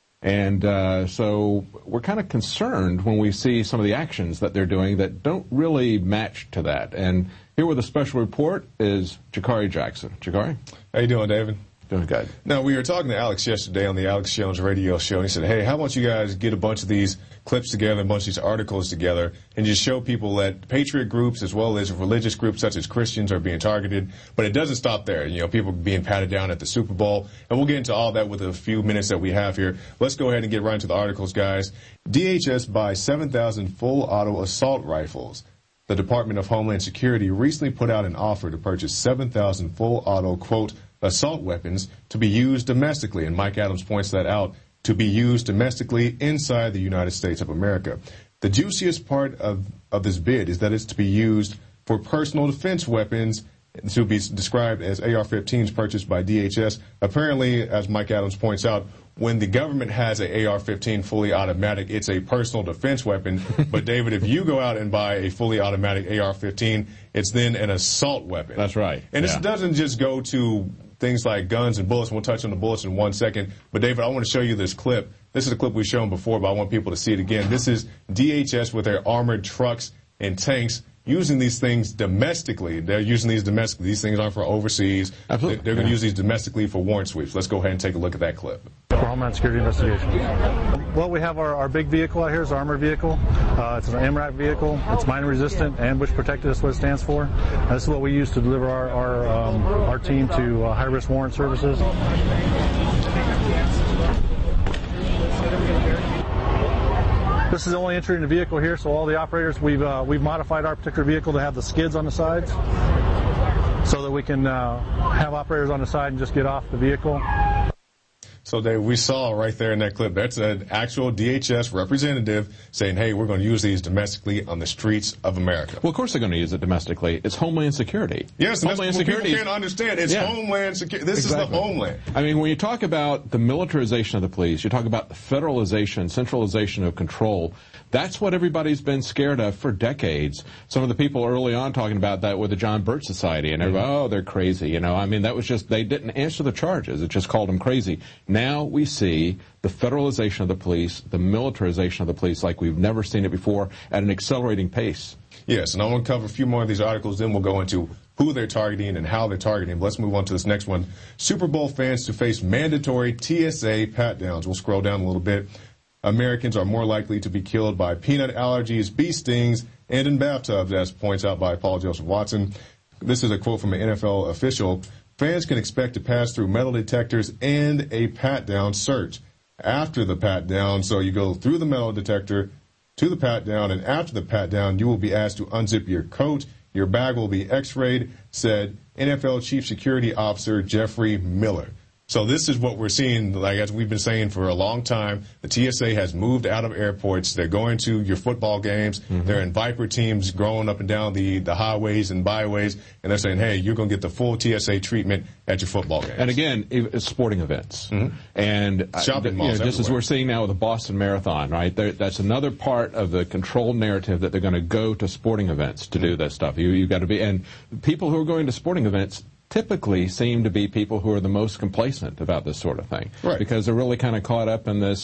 And uh, so we're kind of concerned when we see some of the actions that they're doing that don't really match to that. And here with a special report is Jakari Jackson. Jakari? How you doing, David? Doing good. Now, we were talking to Alex yesterday on the Alex Jones radio show, and he said, hey, how about you guys get a bunch of these clips together, a bunch of these articles together, and just show people that patriot groups as well as religious groups such as Christians are being targeted. But it doesn't stop there. You know, people being patted down at the Super Bowl. And we'll get into all that with a few minutes that we have here. Let's go ahead and get right into the articles, guys. D H S buys seven thousand full auto assault rifles. The Department of Homeland Security recently put out an offer to purchase seven thousand full auto, quote, assault weapons to be used domestically. And Mike Adams points that out, to be used domestically inside the United States of America. The juiciest part of, of this bid is that it's to be used for personal defense weapons to be described as A R fifteens purchased by D H S. Apparently, as Mike Adams points out, when the government has an A R fifteen fully automatic, it's a personal defense weapon. But, David, if you go out and buy a fully automatic A R fifteen, it's then an assault weapon. That's right. And yeah. This doesn't just go to things like guns and bullets. We'll touch on the bullets in one second. But, David, I want to show you this clip. This is a clip we've shown before, but I want people to see it again. This is D H S with their armored trucks and tanks using these things domestically. They're using these domestically. These things aren't for overseas. Absolutely. They're, they're going to yeah. use these domestically for warrant sweeps. Let's go ahead and take a look at that clip. For Homeland Security investigations. Well, we have our, our big vehicle out here. It's an armored vehicle. Uh, it's an M RAP vehicle. It's mine resistant, ambush protected. That's what it stands for. And this is what we use to deliver our our, um, our team to uh, high-risk warrant services. This is the only entry in the vehicle here, so all the operators, we've uh, we've modified our particular vehicle to have the skids on the sides so that we can uh, have operators on the side and just get off the vehicle. So, Dave, we saw right there in that clip, that's an actual D H S representative saying, hey, we're going to use these domestically on the streets of America. Well, of course they're going to use it domestically. It's Homeland Security. Yes, and Homeland that's what Security. people can't understand. It's yeah. Homeland Security. This exactly. is the homeland. I mean, when you talk about the militarization of the police, you talk about the federalization, centralization of control, that's what everybody's been scared of for decades. Some of the people early on talking about that with the John Birch Society, and everybody, mm-hmm. oh, they're crazy. You know, I mean, that was just, they didn't answer the charges. It just called them crazy. Now we see the federalization of the police, the militarization of the police like we've never seen it before at an accelerating pace. Yes, and I want to cover a few more of these articles, then we'll go into who they're targeting and how they're targeting. But let's move on to this next one. Super Bowl fans to face mandatory T S A pat-downs. We'll scroll down a little bit. Americans are more likely to be killed by peanut allergies, bee stings, and in bathtubs, as points out by Paul Joseph Watson. This is a quote from an N F L official. Fans can expect to pass through metal detectors and a pat-down search. After the pat-down, so you go through the metal detector to the pat-down, and after the pat-down, you will be asked to unzip your coat. Your bag will be x-rayed, said N F L Chief Security Officer Jeffrey Miller. So this is what we're seeing, like as we've been saying for a long time. The T S A has moved out of airports. They're going to your football games. Mm-hmm. They're in Viper teams growing up and down the, the highways and byways, and they're saying, hey, you're going to get the full T S A treatment at your football games. And again, it's sporting events. Mm-hmm. And shopping uh, malls, you know, just as we're seeing now with the Boston Marathon, right? There, that's another part of the controlled narrative that they're going to go to sporting events to mm-hmm. do this stuff. You, you've got to be, and people who are going to sporting events typically seem to be people who are the most complacent about this sort of thing. Right. Because they're really kind of caught up in this,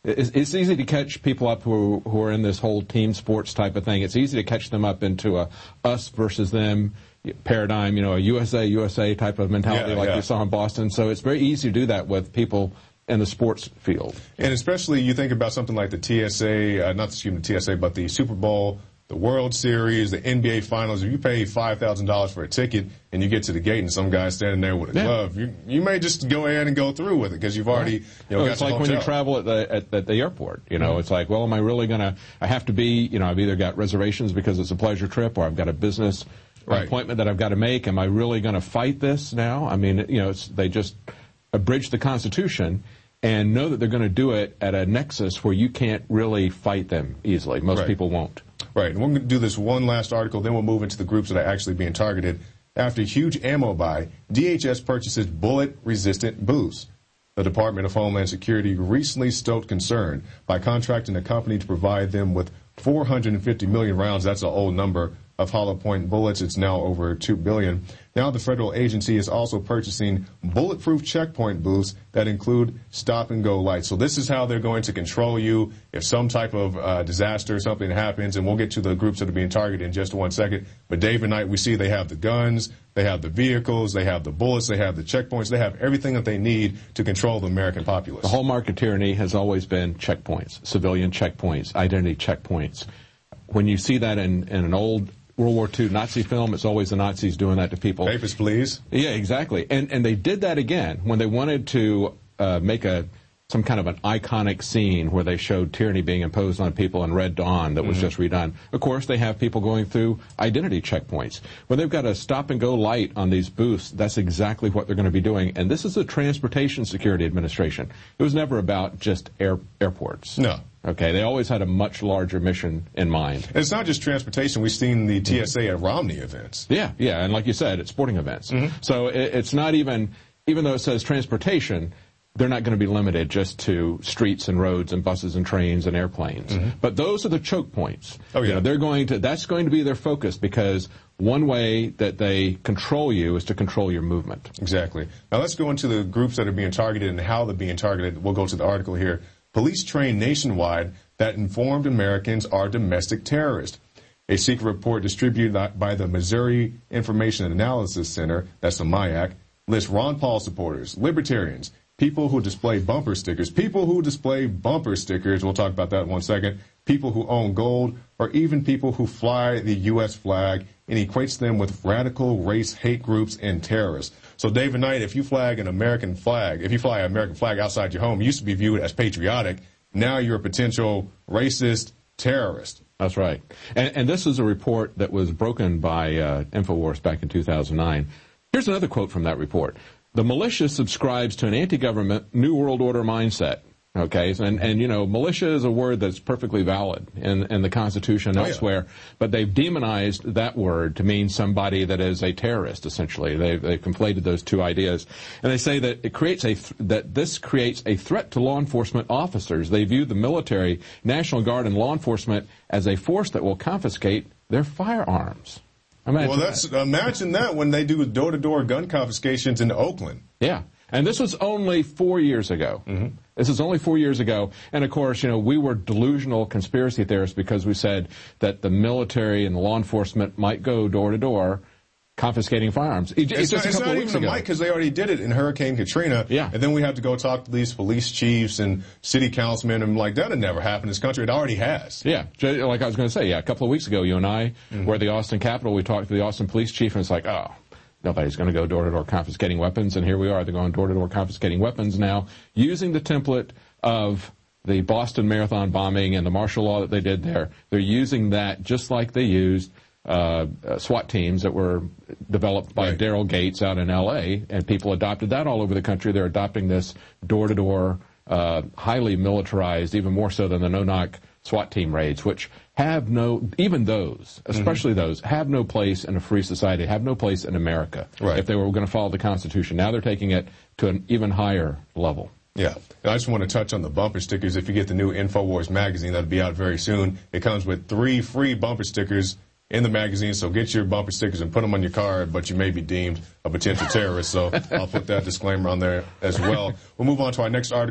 it's, it's easy to catch people up who, who are in this whole team sports type of thing. It's easy to catch them up into a us versus them paradigm, you know, a U S A, U S A type of mentality yeah, like yeah. we saw in Boston. So it's very easy to do that with people in the sports field. And especially you think about something like the T S A, uh, not excuse me, the T S A, but the Super Bowl, the World Series, the N B A Finals. If you pay five thousand dollars for a ticket and you get to the gate and some guy's standing there with a yeah. glove, you you may just go ahead and go through with it because you've already, you know, no, got it's like when you travel at the at, at the airport. You know, mm-hmm. it's like, well, am I really going to, I have to be, you know, I've either got reservations because it's a pleasure trip or I've got a business right. appointment that I've got to make. Am I really going to fight this now? I mean, you know, it's, they just abridged the Constitution and know that they're going to do it at a nexus where you can't really fight them easily. Most right. people won't. Right. And we're going to do this one last article, then we'll move into the groups that are actually being targeted. After huge ammo buy, D H S purchases bullet-resistant booths. The Department of Homeland Security recently stoked concern by contracting a company to provide them with four hundred fifty million rounds. That's an old number of hollow point bullets. It's now over two billion. Now the federal agency is also purchasing bulletproof checkpoint booths that include stop-and-go lights. So this is how they're going to control you if some type of uh, disaster or something happens, and we'll get to the groups that are being targeted in just one second. But Dave and Knight, we see they have the guns, they have the vehicles, they have the bullets, they have the checkpoints, they have everything that they need to control the American populace. The hallmark of tyranny has always been checkpoints, civilian checkpoints, identity checkpoints. When you see that in, in an old World War Two Nazi film, it's always the Nazis doing that to people. Papers, please. Yeah, exactly. And and they did that again when they wanted to uh, make a some kind of an iconic scene where they showed tyranny being imposed on people in Red Dawn that was mm-hmm. just redone. Of course, they have people going through identity checkpoints. When they've got a stop-and-go light on these booths, that's exactly what they're going to be doing. And this is the Transportation Security Administration. It was never about just air, airports. No. Okay, they always had a much larger mission in mind. And it's not just transportation. We've seen the T S A at Romney events. Yeah, yeah, and like you said, it's sporting events. Mm-hmm. So it, it's not even, even though it says transportation, they're not going to be limited just to streets and roads and buses and trains and airplanes. Mm-hmm. But those are the choke points. Oh, yeah. You know, they're going to, that's going to be their focus because one way that they control you is to control your movement. Exactly. Now let's go into the groups that are being targeted and how they're being targeted. We'll go to the article here. Police train nationwide that informed Americans are domestic terrorists. A secret report distributed by the Missouri Information Analysis Center, that's the M I A C, lists Ron Paul supporters, libertarians, people who display bumper stickers, people who display bumper stickers, we'll talk about that in one second, people who own gold, or even people who fly the U S flag, and equates them with radical race hate groups and terrorists. So, David Knight, if you flag an American flag, if you fly an American flag outside your home, you used to be viewed as patriotic. Now you're a potential racist terrorist. That's right. And, and this is a report that was broken by uh, InfoWars back in two thousand nine. Here's another quote from that report. The militia subscribes to an anti-government New World Order mindset. Okay, and, and you know, militia is a word that's perfectly valid in, in the Constitution and oh, elsewhere, yeah. but they've demonized that word to mean somebody that is a terrorist, essentially. They've, they've conflated those two ideas. And they say that it creates a, th- that this creates a threat to law enforcement officers. They view the military, National Guard, and law enforcement as a force that will confiscate their firearms. Imagine well, that's, that. imagine that when they do door-to-door gun confiscations in Oakland. Yeah. And this was only four years ago. Mm-hmm. This is only four years ago. And, of course, you know, we were delusional conspiracy theorists because we said that the military and the law enforcement might go door-to-door confiscating firearms. It, it's, it's just not, a couple it's not weeks even ago. a mic because they already did it in Hurricane Katrina. Yeah. And then we had to go talk to these police chiefs and city councilmen, and like, that had never happened in this country. It already has. Yeah. Like I was going to say, yeah, a couple of weeks ago, you and I mm-hmm. were at the Austin Capitol. We talked to the Austin police chief, and it's like, oh, nobody's going to go door-to-door confiscating weapons, and here we are. They're going door-to-door confiscating weapons now, using the template of the Boston Marathon bombing and the martial law that they did there. They're using that just like they used uh, uh, SWAT teams that were developed by right. Daryl Gates out in L A, and people adopted that all over the country. They're adopting this door-to-door, uh, highly militarized, even more so than the no-knock SWAT team raids, which have no, even those, especially mm-hmm. those, have no place in a free society, have no place in America right. if they were going to follow the Constitution. Now they're taking it to an even higher level. Yeah. I just want to touch on the bumper stickers. If you get the new InfoWars magazine, that'll be out very soon. It comes with three free bumper stickers in the magazine, so get your bumper stickers and put them on your car, but you may be deemed a potential terrorist, so I'll put that disclaimer on there as well. We'll move on to our next article.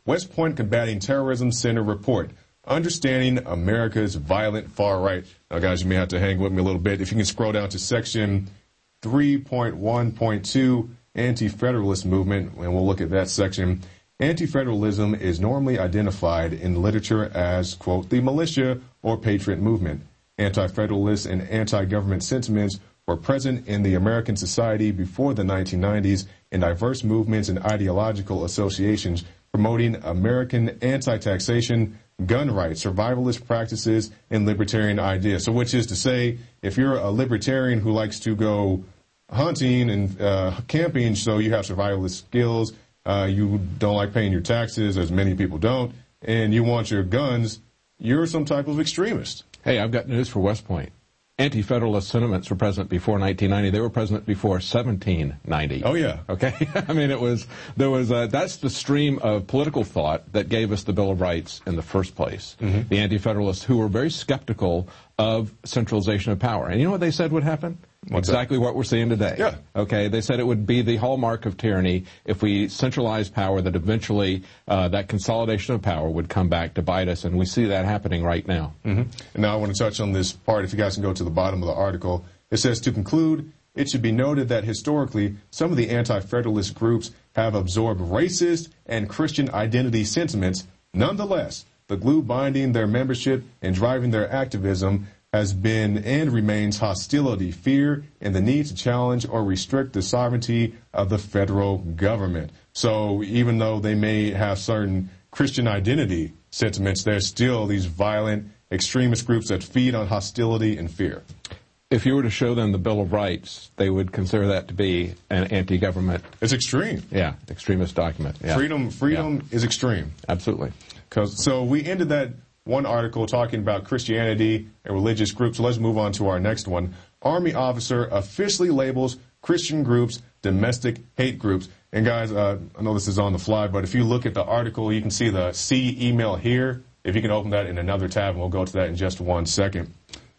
West Point Combating Terrorism Center report, Understanding America's Violent Far Right. Now, guys, you may have to hang with me a little bit. If you can scroll down to section three point one point two, Anti-Federalist Movement, and we'll look at that section. Anti-federalism is normally identified in literature as, quote, the militia or patriot movement. Anti-federalist and anti-government sentiments were present in the American society before the nineteen nineties in diverse movements and ideological associations promoting American anti-taxation, gun rights, survivalist practices, and libertarian ideas. So which is to say, if you're a libertarian who likes to go hunting and uh, camping, so you have survivalist skills, uh, you don't like paying your taxes, as many people don't, and you want your guns, you're some type of extremist. Hey, I've got news for West Point. Anti-Federalist sentiments were present before nineteen ninety. They were present before seventeen ninety. Oh, yeah. Okay? I mean, it was, there was, a, that's the stream of political thought that gave us the Bill of Rights in the first place. Mm-hmm. The Anti-Federalists who were very skeptical of centralization of power. And you know what they said would happen? What's exactly that? What we're seeing today. Yeah. Okay. They said it would be the hallmark of tyranny if we centralized power, that eventually uh, that consolidation of power would come back to bite us, and we see that happening right now. Mm-hmm. And now I want to touch on this part. If you guys can go to the bottom of the article, it says, to conclude, it should be noted that historically some of the anti-federalist groups have absorbed racist and Christian identity sentiments. Nonetheless, the glue binding their membership and driving their activism has been and remains hostility, fear, and the need to challenge or restrict the sovereignty of the federal government. So even though they may have certain Christian identity sentiments, there's still these violent extremist groups that feed on hostility and fear. If you were to show them the Bill of Rights, they would consider that to be an anti-government. It's extreme. Yeah, extremist document. Yeah. Freedom, freedom yeah. is extreme. Absolutely. Cause, so we ended that one article talking about Christianity and religious groups. So let's move on to our next one. Army officer officially labels Christian groups domestic hate groups. And guys, uh, I know this is on the fly, but if you look at the article, you can see the C email here. If you can open that in another tab, and we'll go to that in just one second.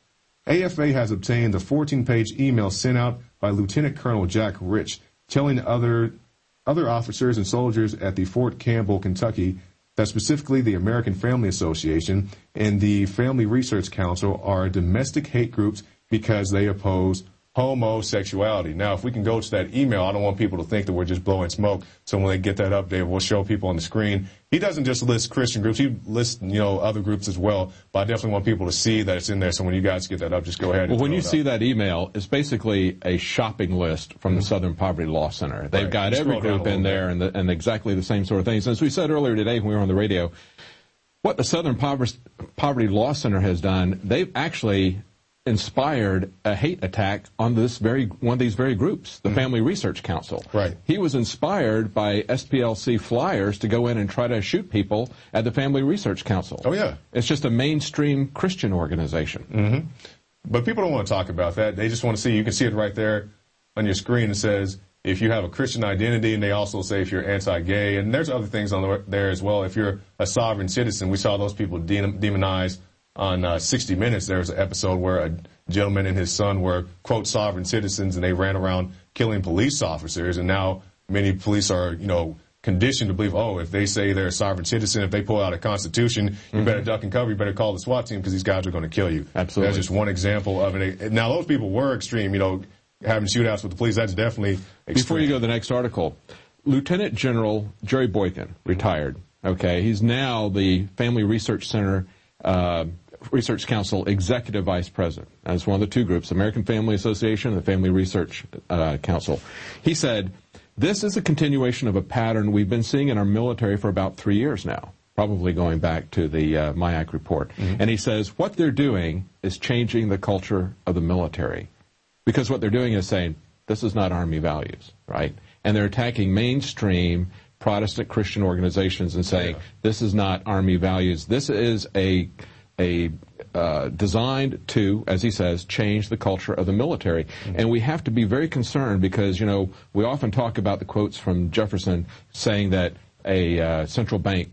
A F A has obtained the fourteen-page email sent out by Lieutenant Colonel Jack Rich, telling other other officers and soldiers at the Fort Campbell, Kentucky, that specifically the American Family Association and the Family Research Council are domestic hate groups because they oppose homosexuality. Now, if we can go to that email, I don't want people to think that we're just blowing smoke. So when they get that update, we'll show people on the screen. He doesn't just list Christian groups. He lists, you know, other groups as well. But I definitely want people to see that it's in there. So when you guys get that up, just go ahead and Well, when you it see up. that email, it's basically a shopping list from mm-hmm. the Southern Poverty Law Center. They've right. got Just every group in there and, the, and exactly the same sort of things. As we said earlier today when we were on the radio, what the Southern Poverty Law Center has done, they've actually inspired a hate attack on this very one of these very groups, the mm-hmm. Family Research Council. Right. He was inspired by S P L C flyers to go in and try to shoot people at the Family Research Council. Oh, yeah. It's just a mainstream Christian organization. Mm-hmm. But people don't want to talk about that. They just want to see, you can see it right there on your screen. It says if you have a Christian identity, and they also say if you're anti-gay, and there's other things on there as well. If you're a sovereign citizen, we saw those people demonized on uh, sixty minutes. There was an episode where a gentleman and his son were, quote, sovereign citizens, and they ran around killing police officers. And now many police are, you know, conditioned to believe, oh, if they say they're a sovereign citizen, if they pull out a constitution, you mm-hmm. better duck and cover, you better call the SWAT team because these guys are going to kill you. Absolutely. That's just one example of it. Now, those people were extreme, you know, having shootouts with the police. That's definitely extreme. Before you go to the next article, Lieutenant General Jerry Boykin, retired. Okay, he's now the Family Research Center uh, Research Council Executive Vice President. That's one of the two groups, American Family Association and the Family Research uh, Council. He said, this is a continuation of a pattern we've been seeing in our military for about three years now, probably going back to the uh, MIAC report. Mm-hmm. And he says, what they're doing is changing the culture of the military. Because what they're doing is saying, this is not Army values, right? And they're attacking mainstream Protestant Christian organizations and saying, yeah. this is not Army values. This is a a uh, designed to, as he says, change the culture of the military. Mm-hmm. And we have to be very concerned because, you know, we often talk about the quotes from Jefferson saying that a uh, central bank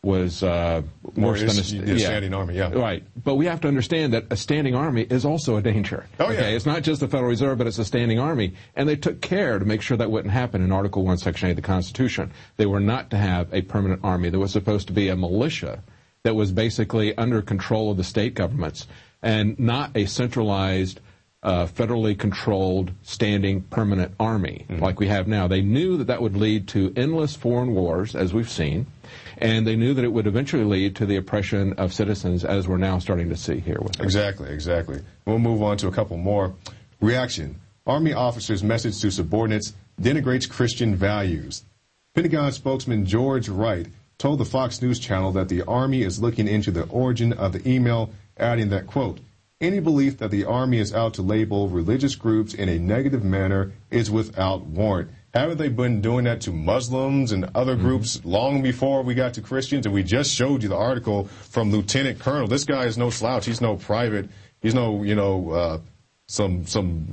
was uh, More worse is, than a, the yeah. standing army, yeah. Right. But we have to understand that a standing army is also a danger. Oh, okay? yeah. It's not just the Federal Reserve, but it's a standing army. And they took care to make sure that wouldn't happen in Article one, Section eight of the Constitution. They were not to have a permanent army. There was supposed to be a militia that was basically under control of the state governments and not a centralized Uh, federally controlled standing permanent army mm-hmm. like we have now. They knew that that would lead to endless foreign wars, as we've seen, and they knew that it would eventually lead to the oppression of citizens, as we're now starting to see here with them. Exactly, exactly. We'll move on to a couple more. Reaction. Army officer's message to subordinates denigrates Christian values. Pentagon spokesman George Wright told the Fox News Channel that the Army is looking into the origin of the email, adding that, quote, any belief that the Army is out to label religious groups in a negative manner is without warrant. Haven't they been doing that to Muslims and other groups mm-hmm. long before we got to Christians? And we just showed you the article from Lieutenant Colonel. This guy is no slouch. He's no private. He's no, you know, uh, some, some,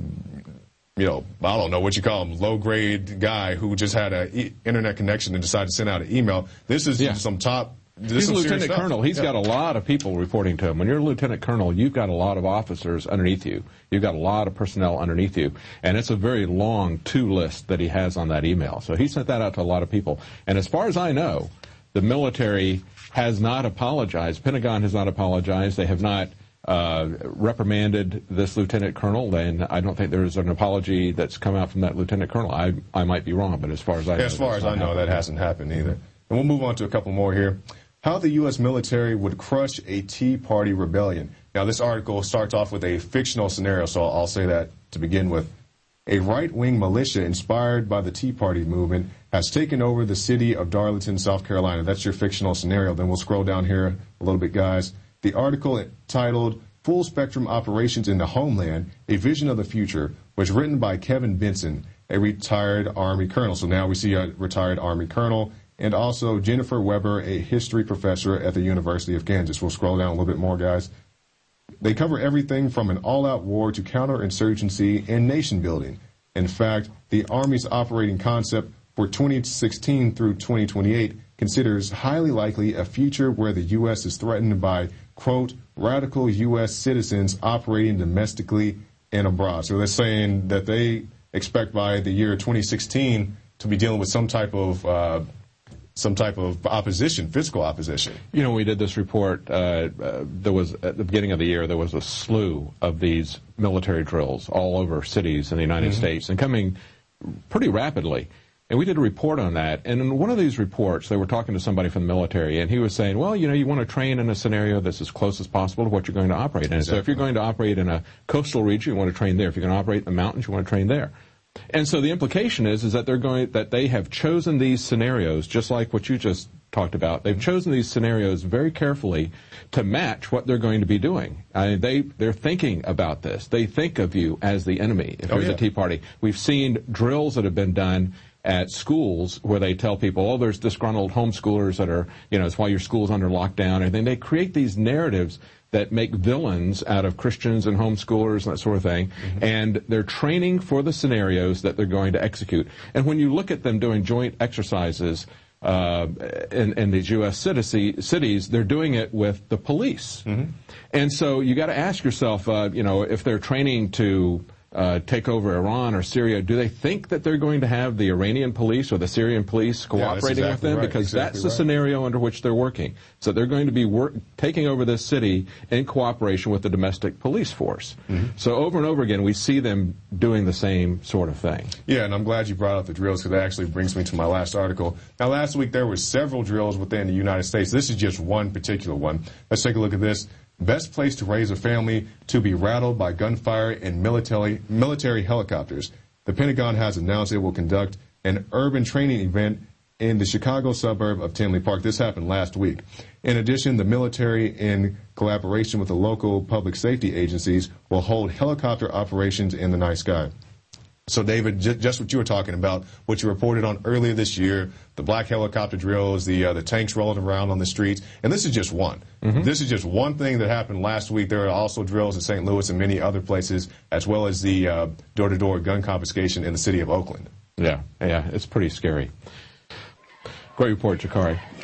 you know, I don't know what you call him, low-grade guy who just had an e- internet connection and decided to send out an email. This is yeah. some top... He's a lieutenant colonel. He's yeah. got a lot of people reporting to him. When you're a lieutenant colonel, you've got a lot of officers underneath you. You've got a lot of personnel underneath you. And it's a very long to list that he has on that email. So he sent that out to a lot of people. And as far as I know, the military has not apologized. Pentagon has not apologized. They have not uh, reprimanded this lieutenant colonel. And I don't think there's an apology that's come out from that lieutenant colonel. I, I might be wrong, but as far as I know, as far as I know, that hasn't happened either. And we'll move on to a couple more here. How the U S military would crush a Tea Party rebellion. Now, this article starts off with a fictional scenario, so I'll say that to begin with. A right-wing militia inspired by the Tea Party movement has taken over the city of Darlington, South Carolina. That's your fictional scenario. Then we'll scroll down here a little bit, guys. The article titled Full Spectrum Operations in the Homeland, A Vision of the Future, was written by Kevin Benson, a retired Army colonel. So now we see a retired Army colonel. And also Jennifer Weber, a history professor at the University of Kansas. We'll scroll down a little bit more, guys. They cover everything from an all-out war to counterinsurgency and nation building. In fact, the Army's operating concept for twenty sixteen through twenty twenty-eight considers highly likely a future where the U S is threatened by, quote, radical U S citizens operating domestically and abroad. So they're saying that they expect by the year twenty sixteen to be dealing with some type of uh, some type of opposition, physical opposition. You know, we did this report, uh, uh, there was, at the beginning of the year, there was a slew of these military drills all over cities in the United mm-hmm. States and coming pretty rapidly. And we did a report on that. And in one of these reports, they were talking to somebody from the military, and he was saying, well, you know, you want to train in a scenario that's as close as possible to what you're going to operate in. Exactly. So if you're going to operate in a coastal region, you want to train there. If you're going to operate in the mountains, you want to train there. And so the implication is, is that they're going, that they have chosen these scenarios, just like what you just talked about. They've chosen these scenarios very carefully to match what they're going to be doing. I mean, they, they're thinking about this. They think of you as the enemy if oh, there's yeah. a Tea Party. We've seen drills that have been done at schools where they tell people, oh, there's disgruntled homeschoolers that are, you know, it's why your school's under lockdown. And then they create these narratives that make villains out of Christians and homeschoolers and that sort of thing. Mm-hmm. And they're training for the scenarios that they're going to execute. And when you look at them doing joint exercises uh, in, in these U S cities, they're doing it with the police. Mm-hmm. And so you got to ask yourself, uh, you know, if they're training to Uh, take over Iran or Syria, do they think that they're going to have the Iranian police or the Syrian police cooperating yeah, exactly with them? Right. Because exactly that's the right. scenario under which they're working. So they're going to be work, taking over this city in cooperation with the domestic police force. Mm-hmm. So over and over again, we see them doing the same sort of thing. Yeah, and I'm glad you brought up the drills, because that actually brings me to my last article. Now, last week there were several drills within the United States. This is just one particular one. Let's take a look at this. Best place to raise a family to be rattled by gunfire in military military helicopters. The Pentagon has announced it will conduct an urban training event in the Chicago suburb of Tinley Park. This happened last week. In addition, the military, in collaboration with the local public safety agencies, will hold helicopter operations in the night sky. So, David, j- just what you were talking about, what you reported on earlier this year, the black helicopter drills, the uh, the tanks rolling around on the streets, and this is just one. Mm-hmm. This is just one thing that happened last week. There are also drills in Saint Louis and many other places, as well as the uh, door-to-door gun confiscation in the city of Oakland. Yeah, yeah, it's pretty scary. Great report, Jakari.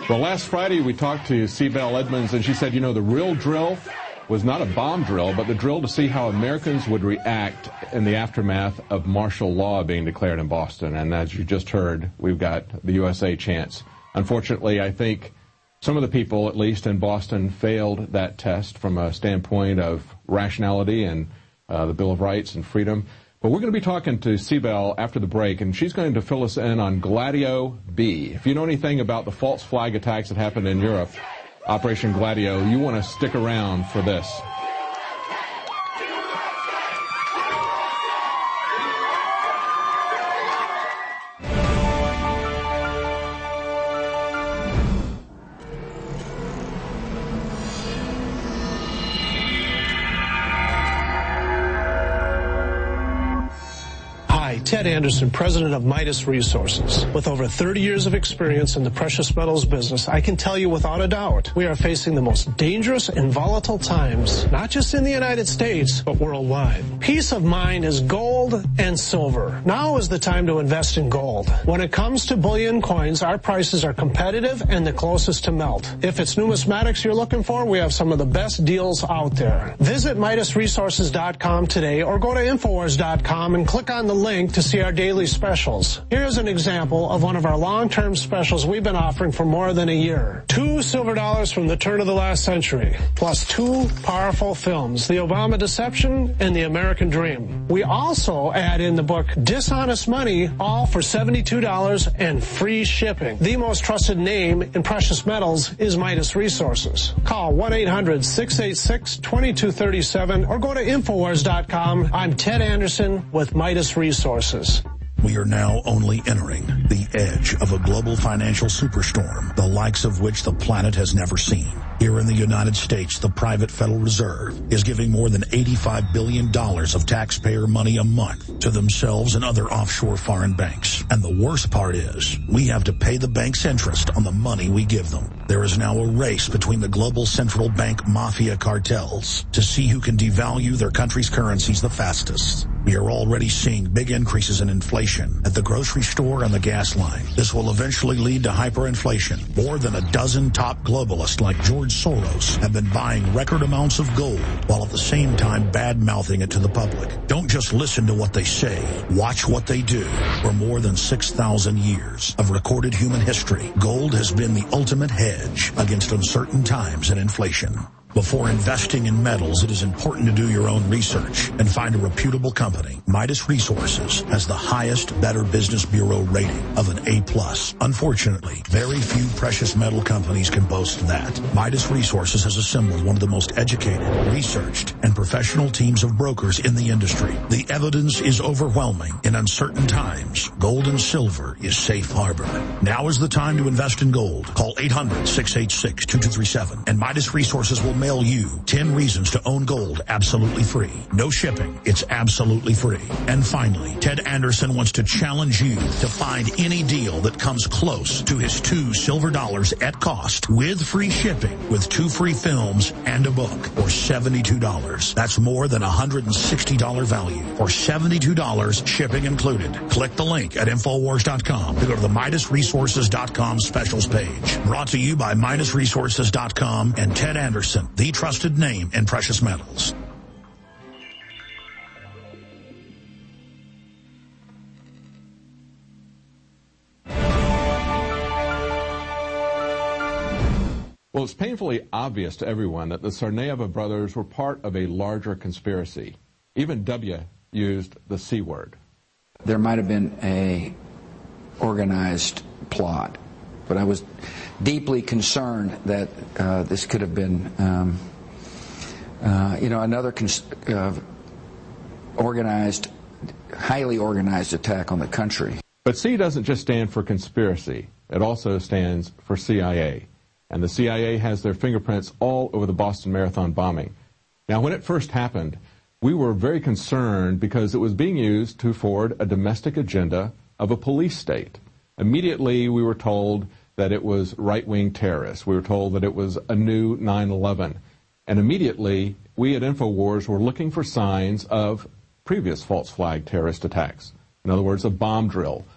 Well, last Friday we talked to Sibel Edmonds, and she said, you know, the real drill was not a bomb drill, but the drill to see how Americans would react in the aftermath of martial law being declared in Boston. And as you just heard, we've got the U S A chants. Unfortunately, I think some of the people, at least in Boston, failed that test from a standpoint of rationality and uh, the Bill of Rights and freedom. But we're going to be talking to Sibel after the break, and she's going to fill us in on Gladio B. If you know anything about the false flag attacks that happened in Europe, Operation Gladio, you want to stick around for this. Ted Anderson, president of Midas Resources. With over thirty years of experience in the precious metals business, I can tell you without a doubt, we are facing the most dangerous and volatile times, not just in the United States, but worldwide. Peace of mind is gold and silver. Now is the time to invest in gold. When it comes to bullion coins, our prices are competitive and the closest to melt. If it's numismatics you're looking for, we have some of the best deals out there. Visit Midas Resources dot com today or go to Infowars dot com and click on the link to see our daily specials. Here's an example of one of our long-term specials we've been offering for more than a year. Two silver dollars from the turn of the last century, plus two powerful films, The Obama Deception and The American Dream. We also add in the book Dishonest Money, all for seventy-two dollars and free shipping. The most trusted name in precious metals is Midas Resources. Call one eight hundred, six eight six, two two three seven or go to Infowars dot com. I'm Ted Anderson with Midas Resources. We are now only entering the edge of a global financial superstorm, the likes of which the planet has never seen. Here in the United States, the private Federal Reserve is giving more than eighty-five billion dollars of taxpayer money a month to themselves and other offshore foreign banks. And the worst part is, we have to pay the bank's interest on the money we give them. There is now a race between the global central bank mafia cartels to see who can devalue their country's currencies the fastest. We are already seeing big increases in inflation at the grocery store and the gas line. This will eventually lead to hyperinflation. More than a dozen top globalists like George Soros have been buying record amounts of gold while at the same time bad-mouthing it to the public. Don't just listen to what they say. Watch what they do. For more than six thousand years of recorded human history, gold has been the ultimate hedge against uncertain times and inflation. Before investing in metals, it is important to do your own research and find a reputable company. Midas Resources has the highest Better Business Bureau rating of an A plus. Unfortunately, very few precious metal companies can boast that. Midas Resources has assembled one of the most educated, researched, and professional teams of brokers in the industry. The evidence is overwhelming. In uncertain times, gold and silver is safe harbor. Now is the time to invest in gold. Call eight hundred, six eight six, two two three seven and Midas Resources will mail you ten reasons to own gold absolutely free. No shipping. It's absolutely free. And finally, Ted Anderson wants to challenge you to find any deal that comes close to his two silver dollars at cost with free shipping with two free films and a book for seventy-two dollars. That's more than a one hundred sixty dollars value for seventy-two dollars shipping included. Click the link at Infowars dot com to go to the Midas Resources dot com specials page. Brought to you by Midas Resources dot com and Ted Anderson, the trusted name in precious metals. Well, it's painfully obvious to everyone that the Tsarnaeva brothers were part of a larger conspiracy. Even W used the C word. There might have been a organized plot, but I was deeply concerned that uh, this could have been, um, uh, you know, another cons- uh, organized, highly organized attack on the country. But C doesn't just stand for conspiracy. It also stands for C I A. And the C I A has their fingerprints all over the Boston Marathon bombing. Now, when it first happened, we were very concerned because it was being used to forward a domestic agenda of a police state. Immediately, we were told that it was right-wing terrorists. We were told that it was a new nine eleven. And immediately, we at InfoWars were looking for signs of previous false flag terrorist attacks. In other words, a bomb drill,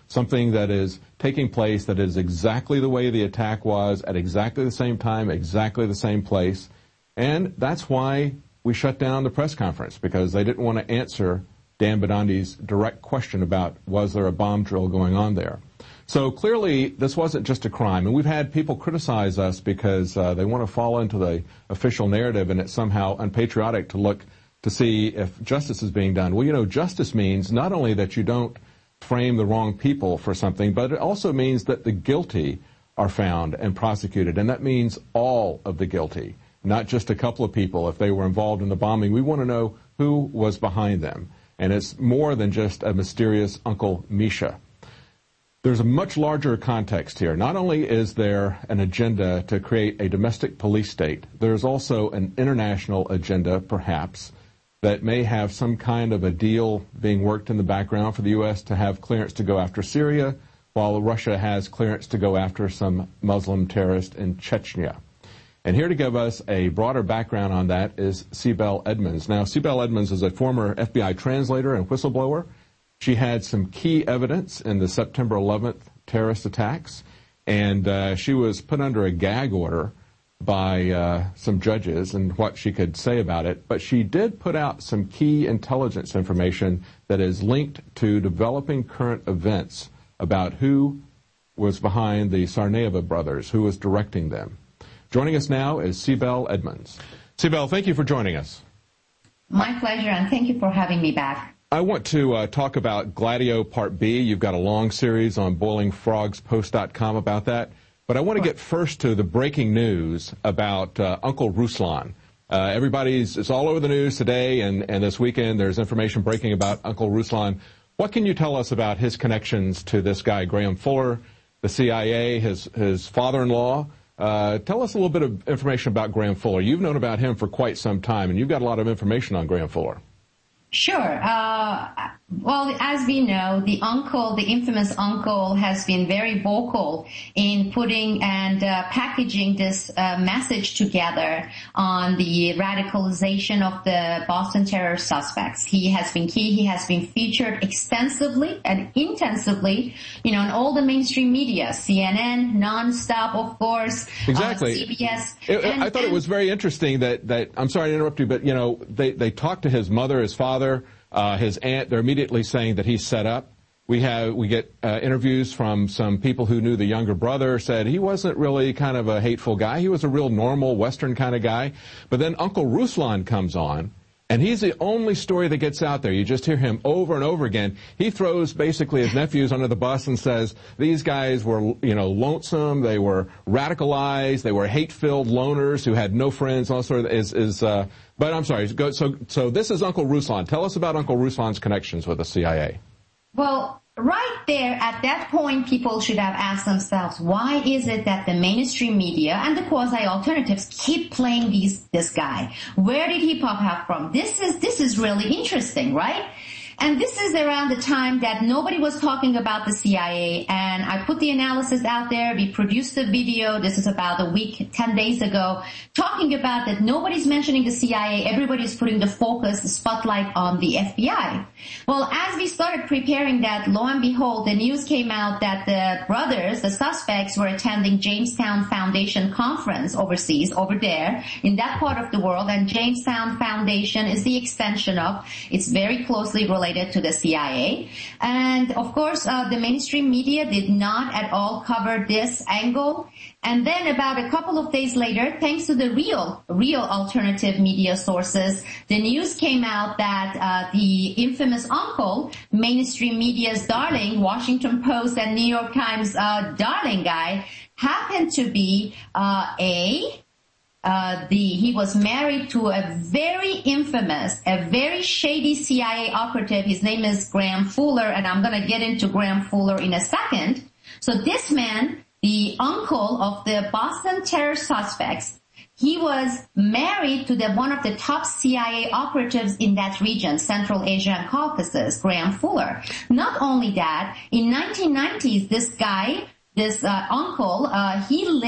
something that is taking place that is exactly the way the attack was, at exactly the same time, exactly the same place. And that's why we shut down the press conference, because they didn't want to answer Dan Bidondi's direct question about was there a bomb drill going on there. So clearly this wasn't just a crime, and we've had people criticize us because uh, they want to fall into the official narrative and it's somehow unpatriotic to look to see if justice is being done. Well, you know, justice means not only that you don't frame the wrong people for something, but it also means that the guilty are found and prosecuted, and that means all of the guilty, not just a couple of people. If they were involved in the bombing, we want to know who was behind them, and it's more than just a mysterious Uncle Misha. There's a much larger context here. Not only is there an agenda to create a domestic police state, there's also an international agenda, perhaps, that may have some kind of a deal being worked in the background for the U S to have clearance to go after Syria, while Russia has clearance to go after some Muslim terrorist in Chechnya. And here to give us a broader background on that is Sibel Edmonds. Now, Sibel Edmonds is a former F B I translator and whistleblower. She had some key evidence in the September eleventh terrorist attacks, and uh, she was put under a gag order by uh, some judges and what she could say about it. But she did put out some key intelligence information that is linked to developing current events about who was behind the Tsarnaeva brothers, who was directing them. Joining us now is Sibel Edmonds. Sibel, thank you for joining us. My pleasure, and thank you for having me back. I want to uh, talk about Gladio Part B. You've got a long series on boiling frogs post dot com about that. But I want to get first to the breaking news about uh, Uncle Ruslan. Uh, everybody's, it's all over the news today, and, and this weekend there's information breaking about Uncle Ruslan. What can you tell us about his connections to this guy, Graham Fuller, the C I A, his, his father-in-law? Uh, tell us a little bit of information about Graham Fuller. You've known about him for quite some time, and you've got a lot of information on Graham Fuller. Sure. Uh, well, as we know, the uncle, the infamous uncle, has been very vocal in putting and uh, packaging this uh, message together on the radicalization of the Boston terror suspects. He has been key. He has been featured extensively and intensively, you know, in all the mainstream media, C N N, nonstop, of course. Exactly. Uh, C B S. It, and, I thought and, it was very interesting that, that, I'm sorry to interrupt you, but, you know, they, they talked to his mother, his father, Uh, his aunt. They're immediately saying that he's set up. We have we get uh, interviews from some people who knew the younger brother, said he wasn't really kind of a hateful guy. He was a real normal Western kind of guy. But then Uncle Ruslan comes on, and he's the only story that gets out there. You just hear him over and over again. He throws basically his nephews under the bus and says these guys were, you know, lonesome. They were radicalized. They were hate-filled loners who had no friends. All sort of is is. Uh, But I'm sorry. So, so this is Uncle Ruslan. Tell us about Uncle Ruslan's connections with the C I A. Well, right there at that point, people should have asked themselves, why is it that the mainstream media and the quasi-alternatives keep playing these, this guy? Where did he pop up from? This is, this is really interesting, right? And this is around the time that nobody was talking about the C I A, and I put the analysis out there. We produced a video. This is about a week, ten days ago, talking about that nobody's mentioning the C I A. Everybody's putting the focus, the spotlight on the F B I. Well, as we started preparing that, lo and behold, the news came out that the brothers, the suspects, were attending Jamestown Foundation conference overseas, over there, in that part of the world, and Jamestown Foundation is the extension of, it's very closely related to the C I A. And of course, uh, the mainstream media did not at all cover this angle. And then about a couple of days later, thanks to the real, real alternative media sources, the news came out that uh, the infamous uncle, mainstream media's darling, Washington Post and New York Times uh, darling guy, happened to be uh, a... Uh, the, he was married to a very infamous, a very shady C I A operative. His name is Graham Fuller, and I'm going to get into Graham Fuller in a second. So this man, the uncle of the Boston terror suspects, he was married to the one of the top C I A operatives in that region, Central Asia and Caucasus, Graham Fuller. Not only that, in nineteen nineties, this guy, this uh, uncle, uh, he lived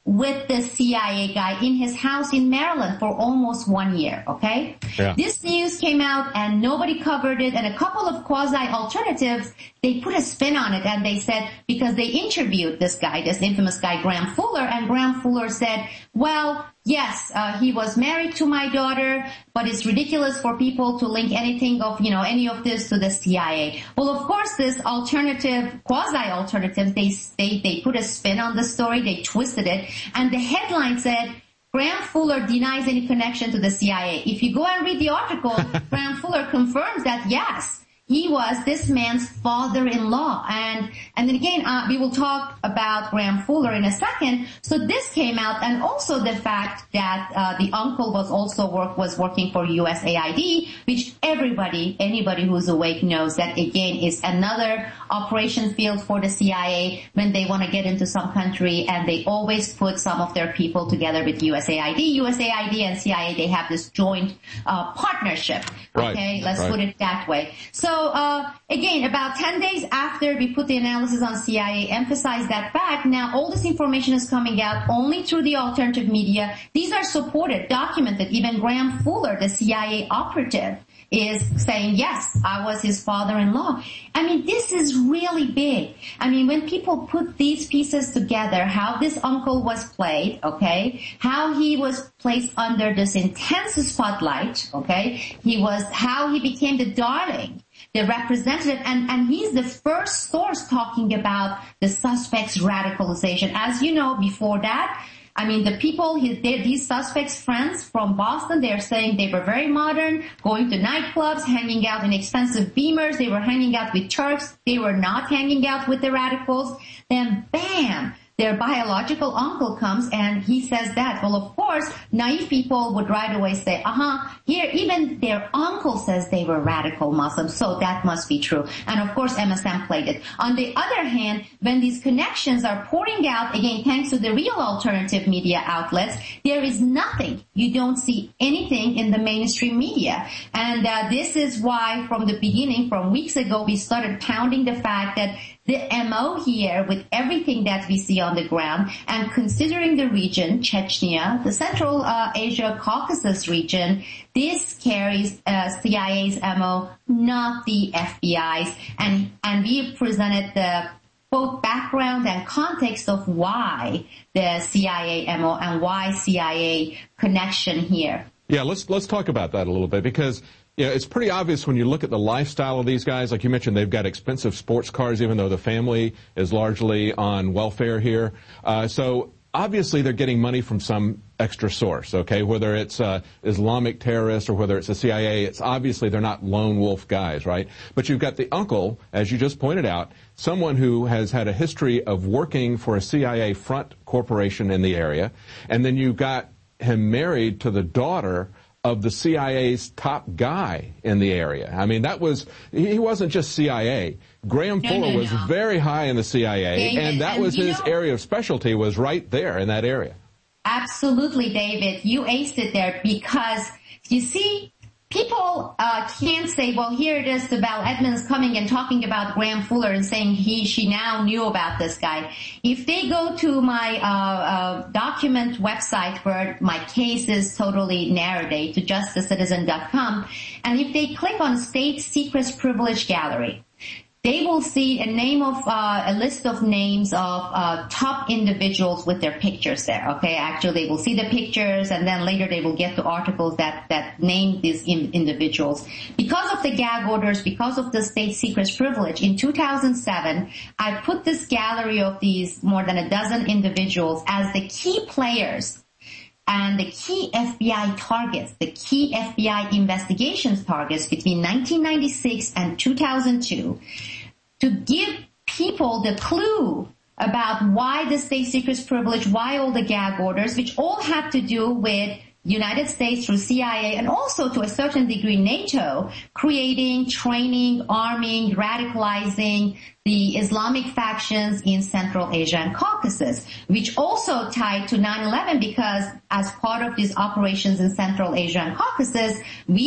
with the C I A guy in his house in Maryland for almost one year, okay? Yeah. This news came out and nobody covered it, and a couple of quasi-alternatives, they put a spin on it, and they said, because they interviewed this guy, this infamous guy, Graham Fuller, and Graham Fuller said, well, yes, uh, he was married to my daughter, but it's ridiculous for people to link anything of, you know, any of this to the C I A. Well, of course, this alternative, quasi-alternative, they, they, they put a spin on the story, they twisted it, and the headline said, Graham Fuller denies any connection to the C I A. If you go and read the article, Graham Fuller confirms that, yes, he was this man's father-in-law. And, and then again, uh, we will talk about Graham Fuller in a second. So this came out, and also the fact that, uh, the uncle was also work, was working for U S A I D, which everybody, anybody who's awake knows that again is another operation field for the C I A when they want to get into some country, and they always put some of their people together with U S A I D. U S A I D and C I A, they have this joint, uh, partnership. Right. Okay. Let's right. put it that way. So, So, uh, again, about ten days after we put the analysis on C I A, emphasize that fact, now all this information is coming out only through the alternative media. These are supported, documented. Even Graham Fuller, the C I A operative, is saying, yes, I was his father-in-law. I mean, this is really big. I mean, when people put these pieces together, how this uncle was played, okay, how he was placed under this intense spotlight, okay, he was, how he became the darling, the representative, and, and he's the first source talking about the suspect's radicalization. As you know, before that, I mean, the people, his, these suspects' friends from Boston, they're saying they were very modern, going to nightclubs, hanging out in expensive Beamers, they were hanging out with Turks, they were not hanging out with the radicals. Then bam! Their biological uncle comes and he says that. Well, of course, naive people would right away say, uh-huh, here, even their uncle says they were radical Muslims, so that must be true. And of course, M S M played it. On the other hand, when these connections are pouring out, again, thanks to the real alternative media outlets, there is nothing. You don't see anything in the mainstream media. And uh, this is why, from the beginning, from weeks ago, we started pounding the fact that the M O here, with everything that we see on the ground, and considering the region, Chechnya, the Central uh, Asia Caucasus region, this carries uh, C I A's M O, not the F B I's. And, and we presented the both background and context of why the C I A M O and why C I A connection here. Yeah, let's let's talk about that a little bit, because yeah, it's pretty obvious when you look at the lifestyle of these guys. Like you mentioned, they've got expensive sports cars, even though the family is largely on welfare here. Uh, so obviously they're getting money from some extra source, okay? Whether it's uh, Islamic terrorists or whether it's the C I A, it's obviously they're not lone wolf guys, right? But you've got the uncle, as you just pointed out, someone who has had a history of working for a C I A front corporation in the area, and then you've got him married to the daughter of the C I A's top guy in the area. I mean, that was, he wasn't just C I A. Graham no, Fuller no, was no. very high in the C I A, David, and that and was his know, area of specialty, was right there in that area. Absolutely, David. You aced it there, because, you see, people uh can't say, well, here it is, the Val Edmonds coming and talking about Graham Fuller and saying he, she now knew about this guy. If they go to my uh, uh document website where my case is totally narrated, to justice citizen dot com, and if they click on State Secrets Privilege Gallery, they will see a name of, uh, a list of names of, uh, top individuals with their pictures there, okay? Actually, they will see the pictures, and then later they will get to articles that, that name these in, individuals. Because of the gag orders, because of the state secrets privilege, in two thousand seven, I put this gallery of these more than a dozen individuals as the key players and the key F B I targets, the key F B I investigations targets between nineteen ninety-six and two thousand two, to give people the clue about why the state secrets privilege, why all the gag orders, which all have to do with United States through C I A and also to a certain degree NATO, creating, training, arming, radicalizing the Islamic factions in Central Asia and Caucasus, which also tied to nine eleven, because as part of these operations in Central Asia and Caucasus, we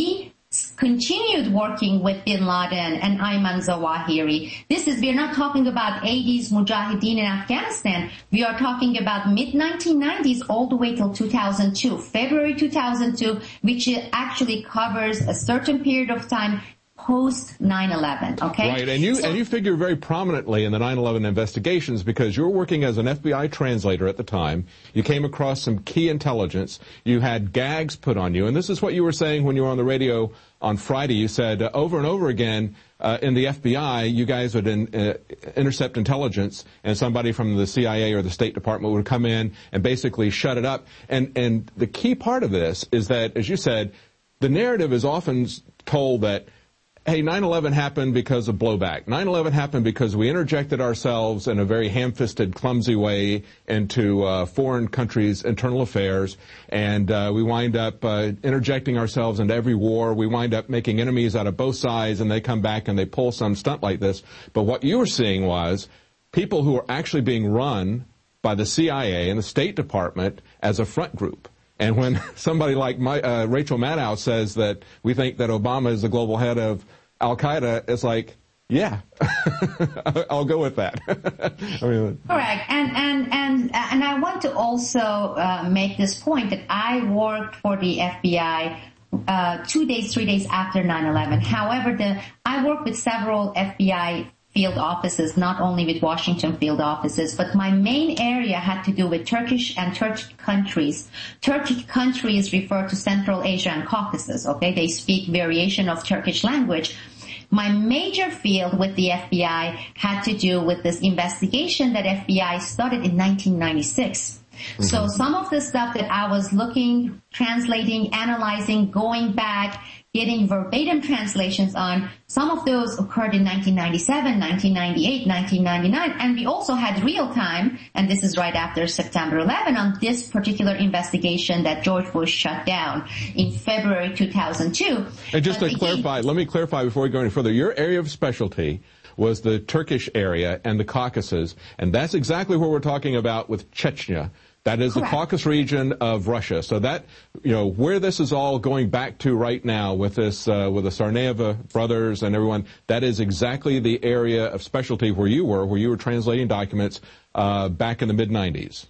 continued working with bin Laden and Ayman Zawahiri. This is, we're not talking about eighties Mujahideen in Afghanistan. We are talking about mid nineteen nineties all the way till two thousand two, February two thousand two, which actually covers a certain period of time post nine eleven, okay? Right, and you so, and you figure very prominently in the nine eleven investigations because you were working as an F B I translator at the time. You came across some key intelligence. You had gags put on you, and this is what you were saying when you were on the radio on Friday. You said uh, over and over again uh, in the F B I, you guys would in, uh, intercept intelligence, and somebody from the C I A or the State Department would come in and basically shut it up. And and the key part of this is that, as you said, the narrative is often told that, hey, nine eleven happened because of blowback. nine eleven happened because we interjected ourselves in a very ham-fisted, clumsy way into uh, foreign countries' internal affairs, and uh, we wind up uh, interjecting ourselves into every war. We wind up making enemies out of both sides, and they come back and they pull some stunt like this. But what you were seeing was people who are actually being run by the C I A and the State Department as a front group. And when somebody like my, uh, Rachel Maddow says that we think that Obama is the global head of Al-Qaeda, it's like, yeah, I'll go with that. I mean, correct. And, and, and, and I want to also uh, make this point that I worked for the F B I uh, two days, three days after nine eleven. However, the, I worked with several F B I field offices, not only with Washington field offices, but my main area had to do with Turkish and Turkic countries. Turkic countries refer to Central Asia and Caucasus, okay? They speak variation of Turkish language. My major field with the F B I had to do with this investigation that F B I started in nineteen ninety-six. Mm-hmm. So some of the stuff that I was looking, translating, analyzing, going back, getting verbatim translations on, some of those occurred in nineteen ninety-seven, nineteen ninety-eight, nineteen ninety-nine, and we also had real time, and this is right after September eleventh, on this particular investigation that George Bush shut down in February two thousand two. And just but to clarify, let me clarify before we go any further, your area of specialty was the Turkish area and the Caucasus, and that's exactly what we're talking about with Chechnya. That is Correct. The Caucasus region of Russia. So that, you know, where this is all going back to right now with this, uh, with the Tsarnaeva brothers and everyone, that is exactly the area of specialty where you were, where you were translating documents uh, back in the mid nineties.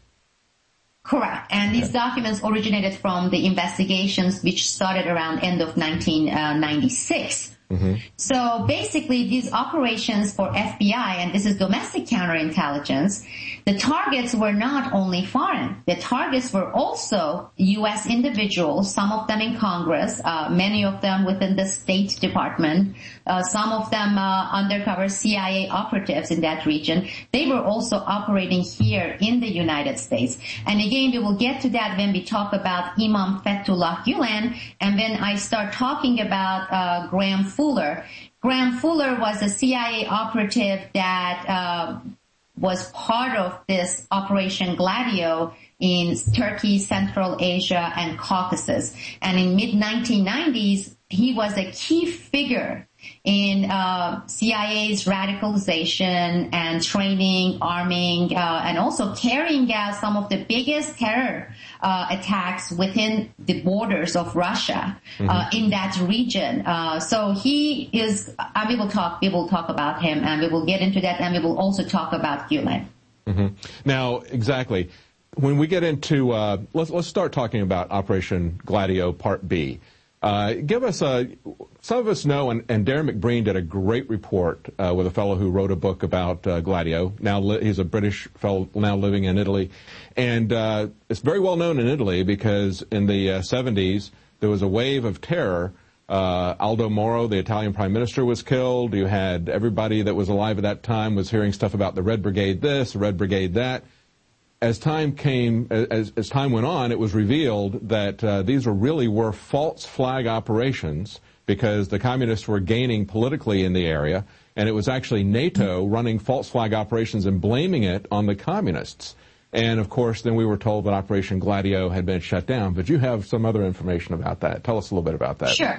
Correct. And these documents originated from the investigations which started around end of nineteen ninety-six. Mm-hmm. So basically these operations for F B I, and this is domestic counterintelligence, the targets were not only foreign. The targets were also U S individuals, some of them in Congress, uh, many of them within the State Department, uh, some of them uh, undercover C I A operatives in that region. They were also operating here in the United States. And again, we will get to that when we talk about Imam Fethullah Gulen, and when I start talking about uh, Graham Fuller. Graham Fuller was a C I A operative that uh, was part of this Operation Gladio in Turkey, Central Asia, and Caucasus. And in mid nineteen nineties, he was a key figure in uh, C I A's radicalization and training, arming, uh, and also carrying out some of the biggest terror uh, attacks within the borders of Russia mm-hmm. uh, in that region. Uh, so he is, uh, we will talk, we will talk about him, and we will get into that, and we will also talk about Gulen. Mm-hmm. Now, exactly. When we get into, uh, let's, let's start talking about Operation Gladio Part B. Uh, give us a, some of us know, and, and Darren McBreen did a great report uh, with a fellow who wrote a book about uh, Gladio. Now li- he's a British fellow now living in Italy. And uh, it's very well known in Italy because in the uh, seventies there was a wave of terror. Uh, Aldo Moro, the Italian prime minister, was killed. You had everybody that was alive at that time was hearing stuff about the Red Brigade this, the Red Brigade that. As time came, as, as time went on, it was revealed that uh, these were really were false flag operations because the communists were gaining politically in the area, and it was actually NATO running false flag operations and blaming it on the communists. And of course, then we were told that Operation Gladio had been shut down. But you have some other information about that. Tell us a little bit about that. Sure.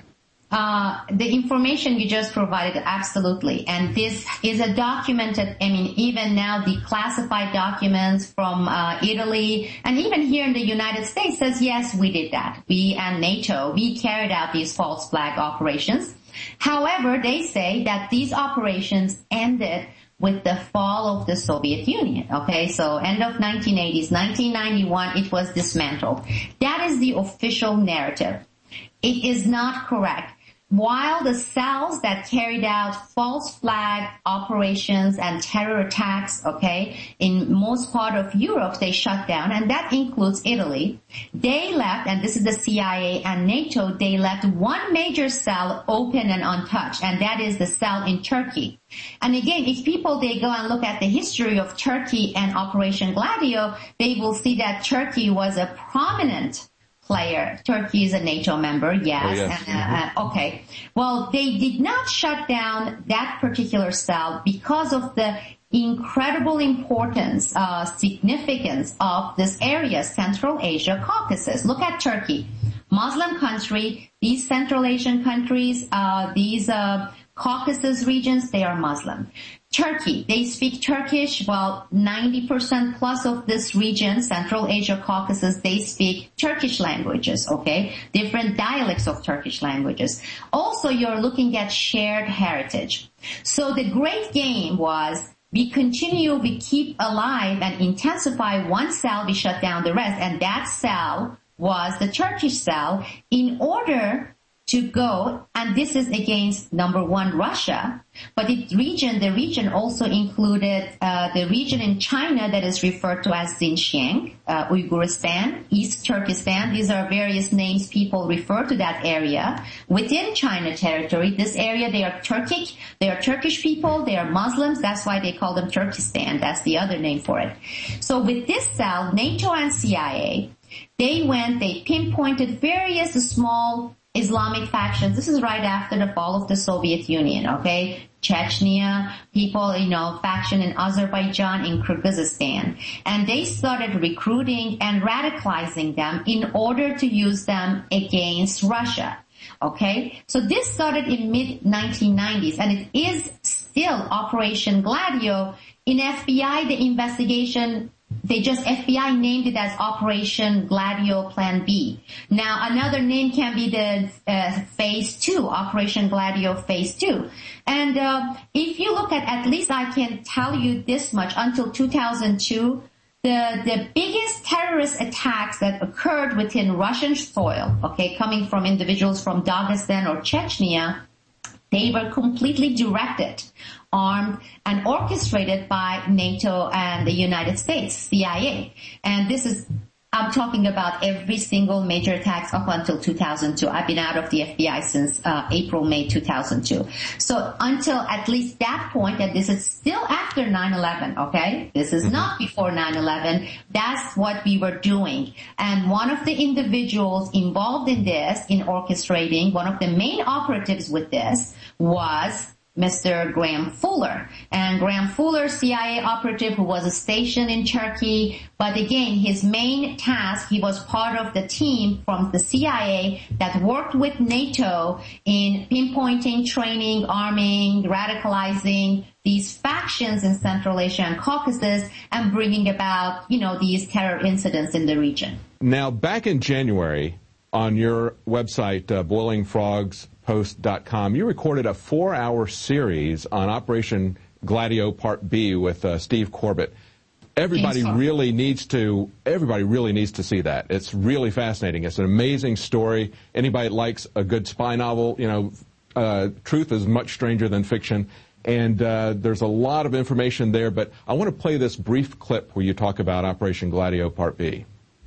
Uh, the information you just provided, absolutely. And this is a documented, I mean, even now the classified documents from uh, Italy and even here in the United States says, yes, we did that. We and NATO, we carried out these false flag operations. However, they say that these operations ended with the fall of the Soviet Union. Okay, so end of nineteen eighties, nineteen ninety-one, it was dismantled. That is the official narrative. It is not correct. While the cells that carried out false flag operations and terror attacks, okay, in most part of Europe, they shut down, and that includes Italy. They left, and this is the C I A and NATO, they left one major cell open and untouched, and that is the cell in Turkey. And again, if people, they go and look at the history of Turkey and Operation Gladio, they will see that Turkey was a prominent player. Turkey is a NATO member, yes. Oh, yes. And, uh, uh, okay. Well, they did not shut down that particular cell because of the incredible importance, uh, significance of this area, Central Asia, Caucasus. Look at Turkey. Muslim country, these Central Asian countries, uh, these, uh, Caucasus regions, they are Muslim. Turkey, they speak Turkish. Well, ninety percent plus of this region, Central Asia, Caucasus, they speak Turkish languages, okay? Different dialects of Turkish languages. Also, you're looking at shared heritage. So the great game was we continue, we keep alive and intensify one cell, we shut down the rest. And that cell was the Turkish cell in order to go, and this is against number one, Russia, but the region, the region also included uh, the region in China that is referred to as Xinjiang, uh, Uyghuristan, East Turkestan. These are various names people refer to that area. Within China territory, this area, they are Turkic, they are Turkish people, they are Muslims, that's why they call them Turkestan, that's the other name for it. So with this cell, NATO and C I A, they went, they pinpointed various small Islamic factions. This is right after the fall of the Soviet Union, okay? Chechnya, people, you know, faction in Azerbaijan, in Kyrgyzstan. And they started recruiting and radicalizing them in order to use them against Russia. Okay? So this started in mid nineteen nineties, and it is still Operation Gladio. In F B I, the investigation, they just, F B I named it as Operation Gladio Plan B. Now, another name can be the uh, Phase two, Operation Gladio Phase two. And uh, if you look at, at least I can tell you this much, until two thousand two, the, the biggest terrorist attacks that occurred within Russian soil, okay, coming from individuals from Dagestan or Chechnya, they were completely directed, armed, and orchestrated by NATO and the United States, C I A. And this is, I'm talking about every single major attacks up until two thousand two. I've been out of the F B I since uh, April, May two thousand two. So until at least that point, and this is still after nine eleven, okay? This is not before nine eleven. That's what we were doing. And one of the individuals involved in this, in orchestrating, one of the main operatives with this was Mister Graham Fuller. And Graham Fuller, C I A operative who was stationed in Turkey. But again, his main task, he was part of the team from the C I A that worked with NATO in pinpointing, training, arming, radicalizing these factions in Central Asia and Caucasus and bringing about, you know, these terror incidents in the region. Now, back in January, on your website, uh, boiling frogs post dot com, you recorded a four-hour series on Operation Gladio Part B with uh, Steve Corbett. Everybody really needs to. Everybody really needs to see that. It's really fascinating. It's an amazing story. Anybody that likes a good spy novel, you know, uh, truth is much stranger than fiction. And uh, there's a lot of information there. But I want to play this brief clip where you talk about Operation Gladio Part B.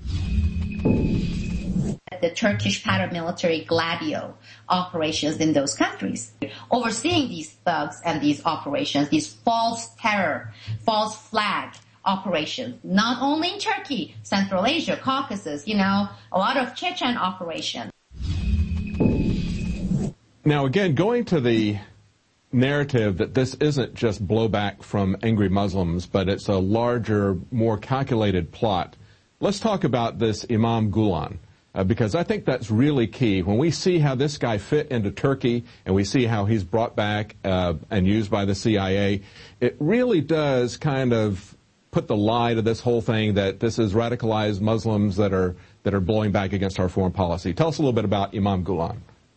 The Turkish paramilitary Gladio operations in those countries, overseeing these thugs and these operations, these false terror, false flag operations, not only in Turkey, Central Asia, Caucasus, you know, a lot of Chechen operations. Now, again, going to the narrative that this isn't just blowback from angry Muslims, but it's a larger, more calculated plot. Let's talk about this Imam Gulen. Uh, because I think that's really key. When we see how this guy fit into Turkey and we see how he's brought back uh, and used by the C I A, it really does kind of put the lie to this whole thing that this is radicalized Muslims that are that are blowing back against our foreign policy. Tell us a little bit about Imam Gulen.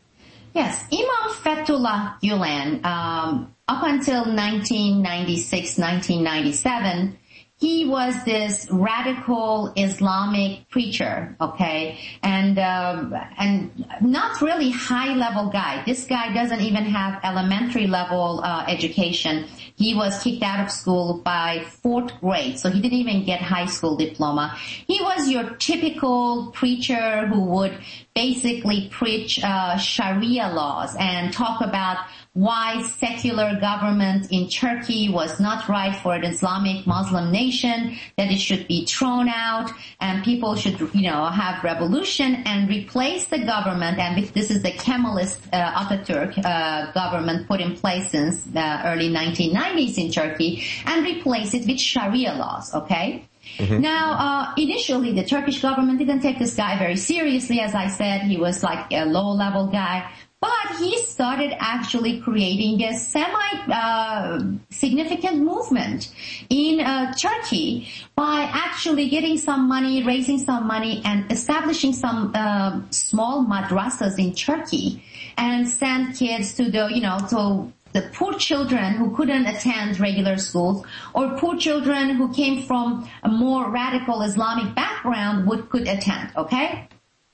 Yes, Imam Fethullah Gulen, um, up until nineteen ninety-six, nineteen ninety-seven, he was this radical Islamic preacher, okay, and um, and not really high-level guy. This guy doesn't even have elementary-level uh, education. He was kicked out of school by fourth grade, so he didn't even get high school diploma. He was your typical preacher who would basically preach uh, Sharia laws and talk about why secular government in Turkey was not right for an Islamic Muslim nation, that it should be thrown out, and people should, you know, have revolution and replace the government. And this is the Kemalist uh, Atatürk uh, government put in place since the early nineteen nineties in Turkey, and replace it with Sharia laws, okay? Mm-hmm. Now, uh, initially, the Turkish government didn't take this guy very seriously. As I said, he was like a low-level guy. But he started actually creating a semi-significant uh, movement in uh, Turkey by actually getting some money, raising some money, and establishing some uh, small madrasas in Turkey, and send kids to the, you know, to the poor children who couldn't attend regular schools, or poor children who came from a more radical Islamic background would could attend. Okay.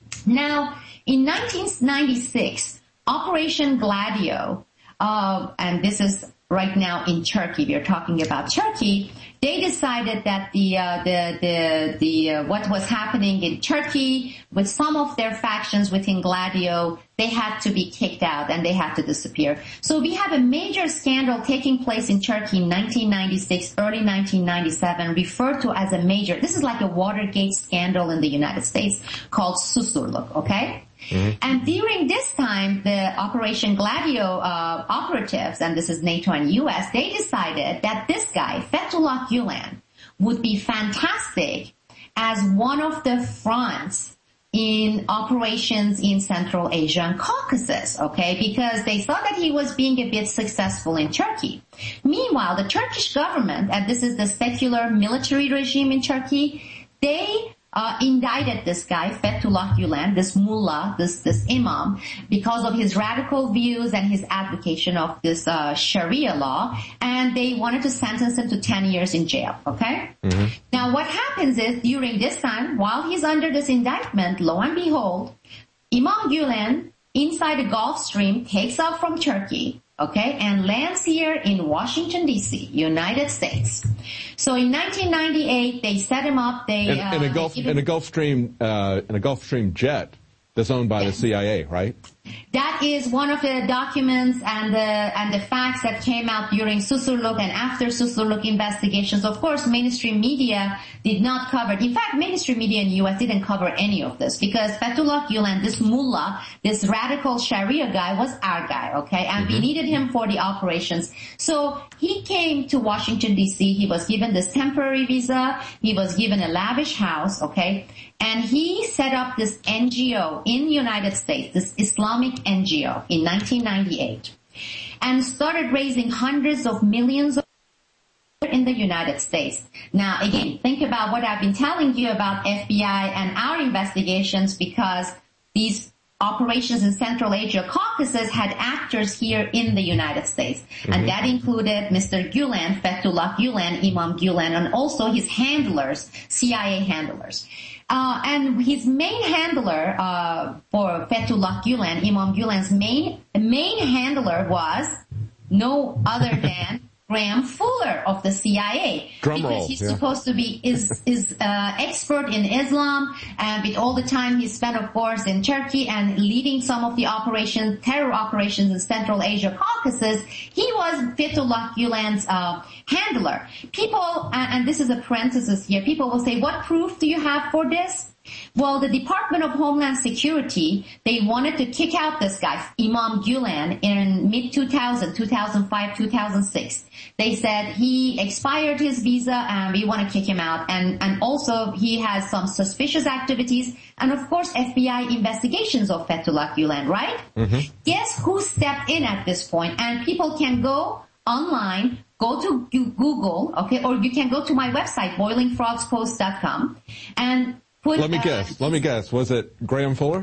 Now, in nineteen ninety-six. Operation Gladio, uh, and this is right now in Turkey. We are talking about Turkey. They decided that the uh, the the the uh, what was happening in Turkey with some of their factions within Gladio, they had to be kicked out and they had to disappear. So we have a major scandal taking place in Turkey in nineteen ninety-six, early nineteen ninety-seven, referred to as a major. This is like a Watergate scandal in the United States called Susurluk. Okay. Mm-hmm. And during this time, the Operation Gladio uh, operatives, and this is NATO and U S, they decided that this guy, Fethullah Gulen, would be fantastic as one of the fronts in operations in Central Asia and Caucasus, okay, because they saw that he was being a bit successful in Turkey. Meanwhile, the Turkish government, and this is the secular military regime in Turkey, they Uh, indicted this guy, Fethullah Gulen, this mullah, this, this imam, because of his radical views and his advocation of this, uh, Sharia law, and they wanted to sentence him to ten years in jail, okay? Mm-hmm. Now what happens is, during this time, while he's under this indictment, lo and behold, Imam Gulen, inside the Gulf Stream, takes off from Turkey, okay, and lands here in Washington, D C, United States. So in nineteen ninety-eight, they set him up. They in, in a uh, Gulf in a Gulfstream uh, in a Gulfstream jet that's owned by yeah. the C I A, right? That is one of the documents and the and the facts that came out during Susurluk and after Susurluk investigations. Of course, mainstream media did not cover it. In fact, mainstream media in the U S didn't cover any of this because Fethullah Gulen, this mullah, this radical Sharia guy, was our guy, okay? And mm-hmm. we needed him for the operations. So he came to Washington, D C. He was given this temporary visa. He was given a lavish house, okay? And he set up this N G O in the United States, this Islamic N G O in nineteen ninety-eight, and started raising hundreds of millions of dollars in the United States. Now, again, think about what I've been telling you about F B I and our investigations, because these operations in Central Asia, Caucasus, had actors here in the United States. Mm-hmm. And that included Mister Gulen, Fethullah Gulen, Imam Gulen, and also his handlers, C I A handlers. Uh, and his main handler, uh, for Fethullah Gulen, Imam Gulen's main, main handler was no other than Graham Fuller of the C I A. Drum because roll, he's yeah. supposed to be is is uh, expert in Islam, and with all the time he spent, of course, in Turkey and leading some of the operations, terror operations in Central Asia, Caucasus, he was Fethullah Gulen's uh, handler. People, uh, and this is a parenthesis here, people will say, what proof do you have for this? Well, the Department of Homeland Security, they wanted to kick out this guy, Imam Gulen, in mid two thousand, two thousand five, two thousand six. They said he expired his visa and we want to kick him out. And, and also he has some suspicious activities and, of course, F B I investigations of Fethullah Gulen, right? Mm-hmm. Guess who stepped in at this point? And people can go online, go to Google, okay, or you can go to my website, boiling frogs post dot com, and put, Let me uh, guess. Let me guess. Was it Graham Fuller?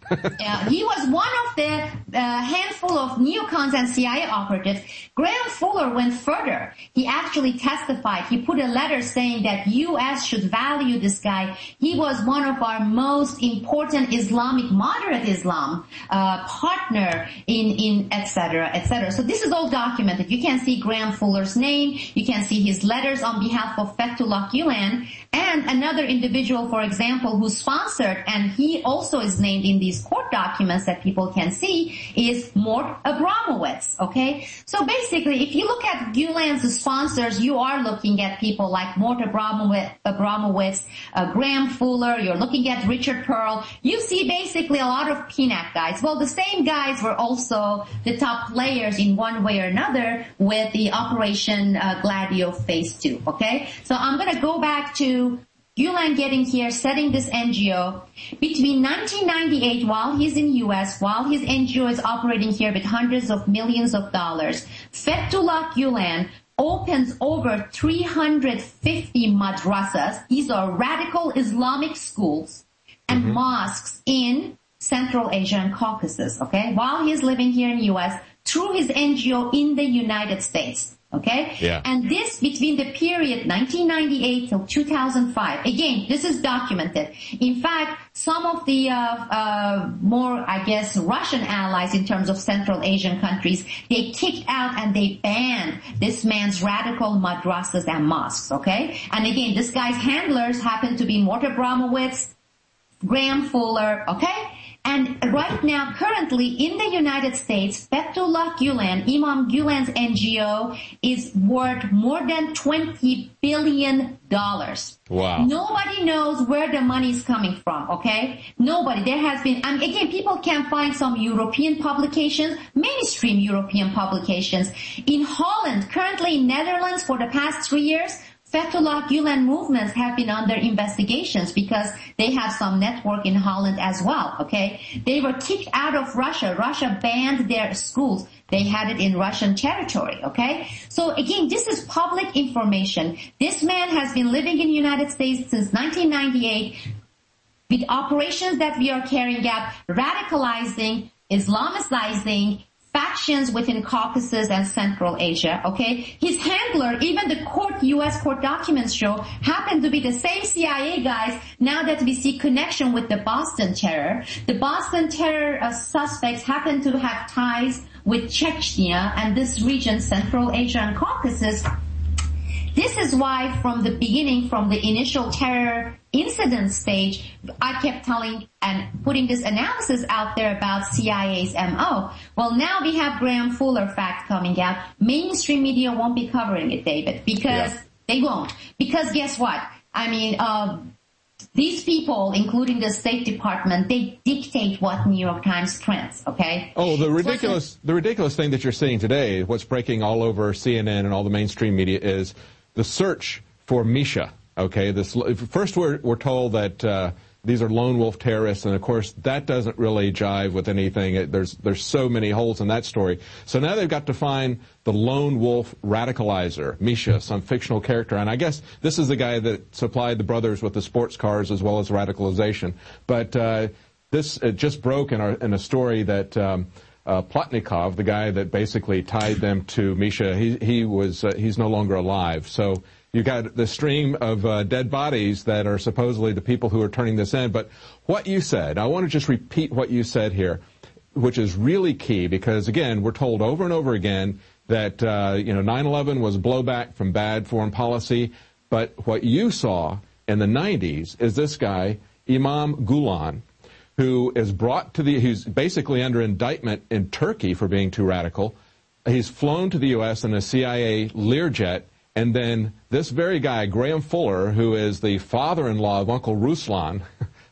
uh, he was one of the uh, handful of neocons and C I A operatives. Graham Fuller went further. He actually testified. He put a letter saying that U S should value this guy. He was one of our most important Islamic, moderate Islam uh, partner in, in et cetera, et cetera. So this is all documented. You can see Graham Fuller's name. You can see his letters on behalf of Fethullah Gulen. And another individual, for example, who sponsored, and he also is named in these court documents that people can see, is Mort Abramowitz, okay? So basically, if you look at Gulen's sponsors, you are looking at people like Mort Abramowitz, Abramowitz uh, Graham Fuller, you're looking at Richard Pearl. You see basically a lot of P NAC guys. Well, the same guys were also the top players in one way or another with the Operation uh, Gladio Phase two, okay? So I'm going to go back to Gulen getting here, setting this N G O. Between nineteen ninety-eight, while he's in U S, while his N G O is operating here with hundreds of millions of dollars, Fethullah Gulen opens over three hundred fifty madrasas. These are radical Islamic schools and mm-hmm. mosques in Central Asia and Caucasus, okay? While he's living here in U S, through his N G O in the United States. Okay? Yeah. And this between the period nineteen ninety-eight till two thousand five. Again, this is documented. In fact, some of the uh, uh more, I guess, Russian allies in terms of Central Asian countries, they kicked out and they banned this man's radical madrasas and mosques. Okay? And again, this guy's handlers happen to be Mort Abramowitz, Graham Fuller. Okay? And right now, currently in the United States, Fethullah Gulen, Imam Gulen's N G O, is worth more than twenty billion dollars. Wow. Nobody knows where the money is coming from, okay? Nobody. There has been, and again, people can find some European publications, mainstream European publications. In Holland, currently in Netherlands for the past three years, Fethullah Gulen movements have been under investigations because they have some network in Holland as well, okay? They were kicked out of Russia. Russia banned their schools. They had it in Russian territory, okay? So again, this is public information. This man has been living in the United States since nineteen ninety-eight with operations that we are carrying out, radicalizing, Islamicizing, factions within Caucasus and Central Asia, okay? His handler, even the court, U S court documents show, happened to be the same C I A guys now that we see connection with the Boston terror. The Boston terror uh, suspects happen to have ties with Chechnya and this region, Central Asia and Caucasus. This is why from the beginning, from the initial terror incident stage, I kept telling and putting this analysis out there about C I A's M O. Well, now we have Graham Fuller fact coming out. Mainstream media won't be covering it, David, because yeah. they won't. Because guess what? I mean, uh, these people, including the State Department, they dictate what New York Times trends, okay? Oh, the ridiculous, the ridiculous thing that you're seeing today, what's breaking all over C N N and all the mainstream media is the search for Misha, okay? This, first we're, we're told that uh, these are lone wolf terrorists, and of course that doesn't really jive with anything. It, there's, there's so many holes in that story. So now they've got to find the lone wolf radicalizer, Misha, some fictional character. And I guess this is the guy that supplied the brothers with the sports cars as well as radicalization. But uh, this it just broke in, our, in a story that um, Uh, Plotnikov, the guy that basically tied them to Misha, he, he was, uh, he's no longer alive. So you got the stream of uh, dead bodies that are supposedly the people who are turning this in. But what you said, I want to just repeat what you said here, which is really key because, again, we're told over and over again that, uh, you know, nine eleven was blowback from bad foreign policy. But what you saw in the nineties is this guy, Imam Gulen, who is brought to the, he's basically under indictment in Turkey for being too radical. He's flown to the U S in a C I A Learjet, and then this very guy, Graham Fuller, who is the father-in-law of Uncle Ruslan,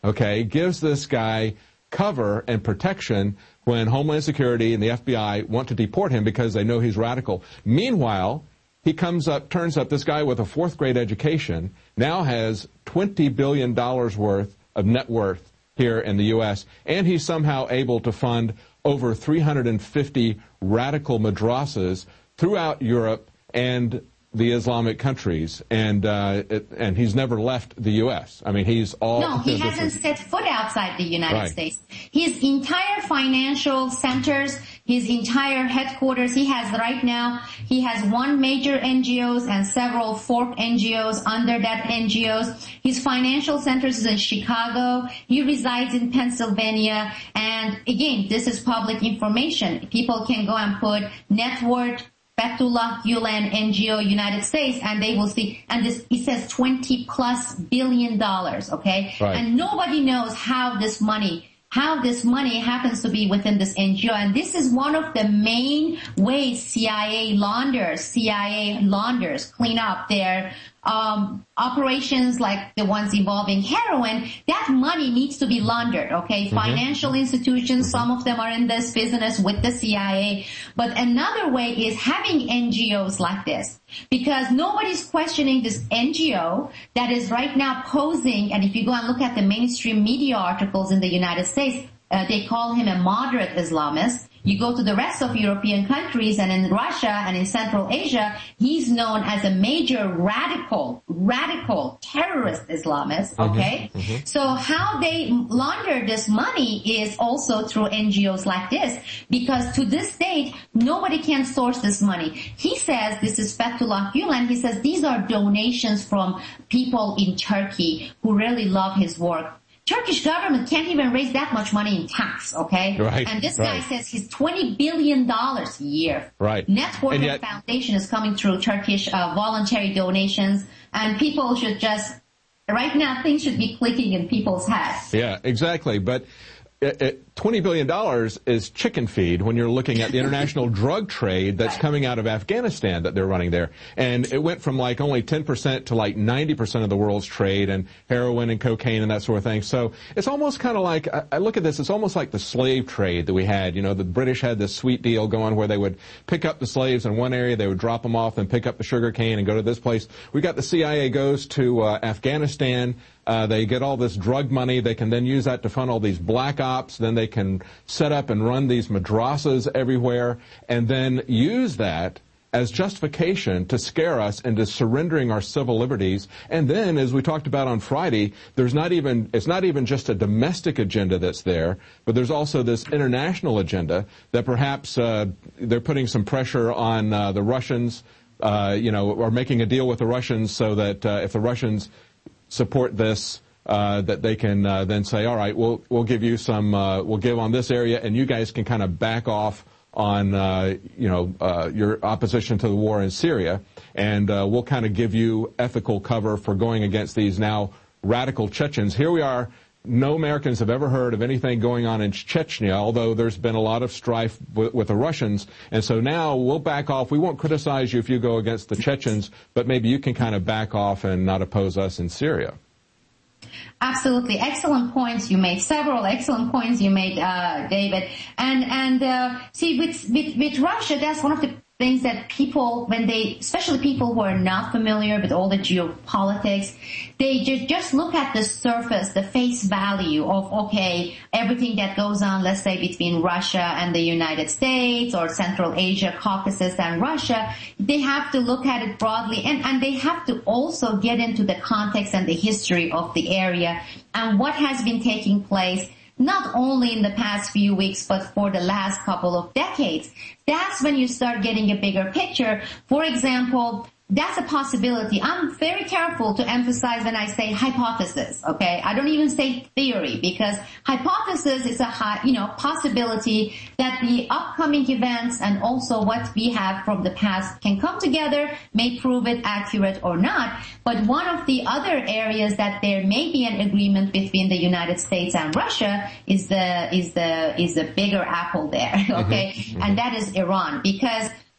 okay, gives this guy cover and protection when Homeland Security and the F B I want to deport him because they know he's radical. Meanwhile, he comes up, turns up, this guy with a fourth grade education now has twenty billion dollars worth of net worth here in the U S, and he's somehow able to fund over three hundred fifty radical madrasas throughout Europe and the Islamic countries, and uh, it, and he's never left the U S. I mean, he's all... No, he hasn't is, set foot outside the United right. States. His entire financial centers, his entire headquarters, he has right now, he has one major N G Os and several fork N G Os under that N G Os. His financial centers is in Chicago. He resides in Pennsylvania. And again, this is public information. People can go and put net worth Fethullah Gulen N G O United States, and they will see, and this, it says twenty plus billion dollars, okay? Right. And nobody knows how this money, how this money happens to be within this N G O, and this is one of the main ways C I A launders, C I A launders clean up their um operations like the ones involving heroin. That money needs to be laundered, okay? Mm-hmm. Financial institutions, some of them are in this business with the C I A. But another way is having N G Os like this, because nobody's questioning this N G O that is right now posing, and if you go and look at the mainstream media articles in the United States, uh, they call him a moderate Islamist. You go to the rest of European countries and in Russia and in Central Asia, he's known as a major radical, radical terrorist Islamist, okay? Mm-hmm, mm-hmm. So how they launder this money is also through N G Os like this, because to this date, nobody can source this money. He says, this is Fethullah Gulen, he says these are donations from people in Turkey who really love his work. Turkish government can't even raise that much money in tax, okay? Right, and this right. guy says he's twenty billion dollars a year. Right. Network and yet, Foundation is coming through Turkish uh, voluntary donations, and people should just, right now, things should be clicking in people's heads. Yeah, exactly. But it, it, twenty billion dollars is chicken feed when you're looking at the international drug trade that's coming out of Afghanistan that they're running there. And it went from like only ten percent to like ninety percent of the world's trade, and heroin and cocaine and that sort of thing. So it's almost kind of like, I, I look at this, it's almost like the slave trade that we had. You know, the British had this sweet deal going where they would pick up the slaves in one area, they would drop them off and pick up the sugar cane and go to this place. We got the C I A goes to uh, Afghanistan. Uh, they get all this drug money. They can then use that to fund all these black ops. Then they can set up and run these madrasas everywhere and then use that as justification to scare us into surrendering our civil liberties. And then, as we talked about on Friday, there's not even, it's not even just a domestic agenda that's there, but there's also this international agenda that perhaps uh, they're putting some pressure on uh, the Russians, uh, you know, or making a deal with the Russians so that uh, if the Russians support this, uh, that they can uh, then say, all right, we'll we'll give you some, uh, we'll give on this area, and you guys can kind of back off on, uh, you know, uh, your opposition to the war in Syria, and uh, we'll kind of give you ethical cover for going against these now radical Chechens. Here we are. No Americans have ever heard of anything going on in Chechnya, although there's been a lot of strife with, with the Russians. And so now we'll back off. We won't criticize you if you go against the Chechens, but maybe you can kind of back off and not oppose us in Syria. Absolutely. Excellent points you made. Several excellent points you made, uh, David. And, and, uh, see, with, with, with Russia, that's one of the things that people, when they, especially people who are not familiar with all the geopolitics, they just, just look at the surface, the face value of, okay, everything that goes on, let's say, between Russia and the United States or Central Asia, Caucasus and Russia. They have to look at it broadly, and, and they have to also get into the context and the history of the area and what has been taking place not only in the past few weeks, but for the last couple of decades. That's when you start getting a bigger picture. For example, that's a possibility. I'm very careful to emphasize when I say hypothesis, okay? I don't even say theory, because hypothesis is a high, you know, possibility that the upcoming events and also what we have from the past can come together, may prove it accurate or not. But one of the other areas that there may be an agreement between the United States and Russia is the, is the, is the bigger apple there, okay? Mm-hmm. And that is Iran, because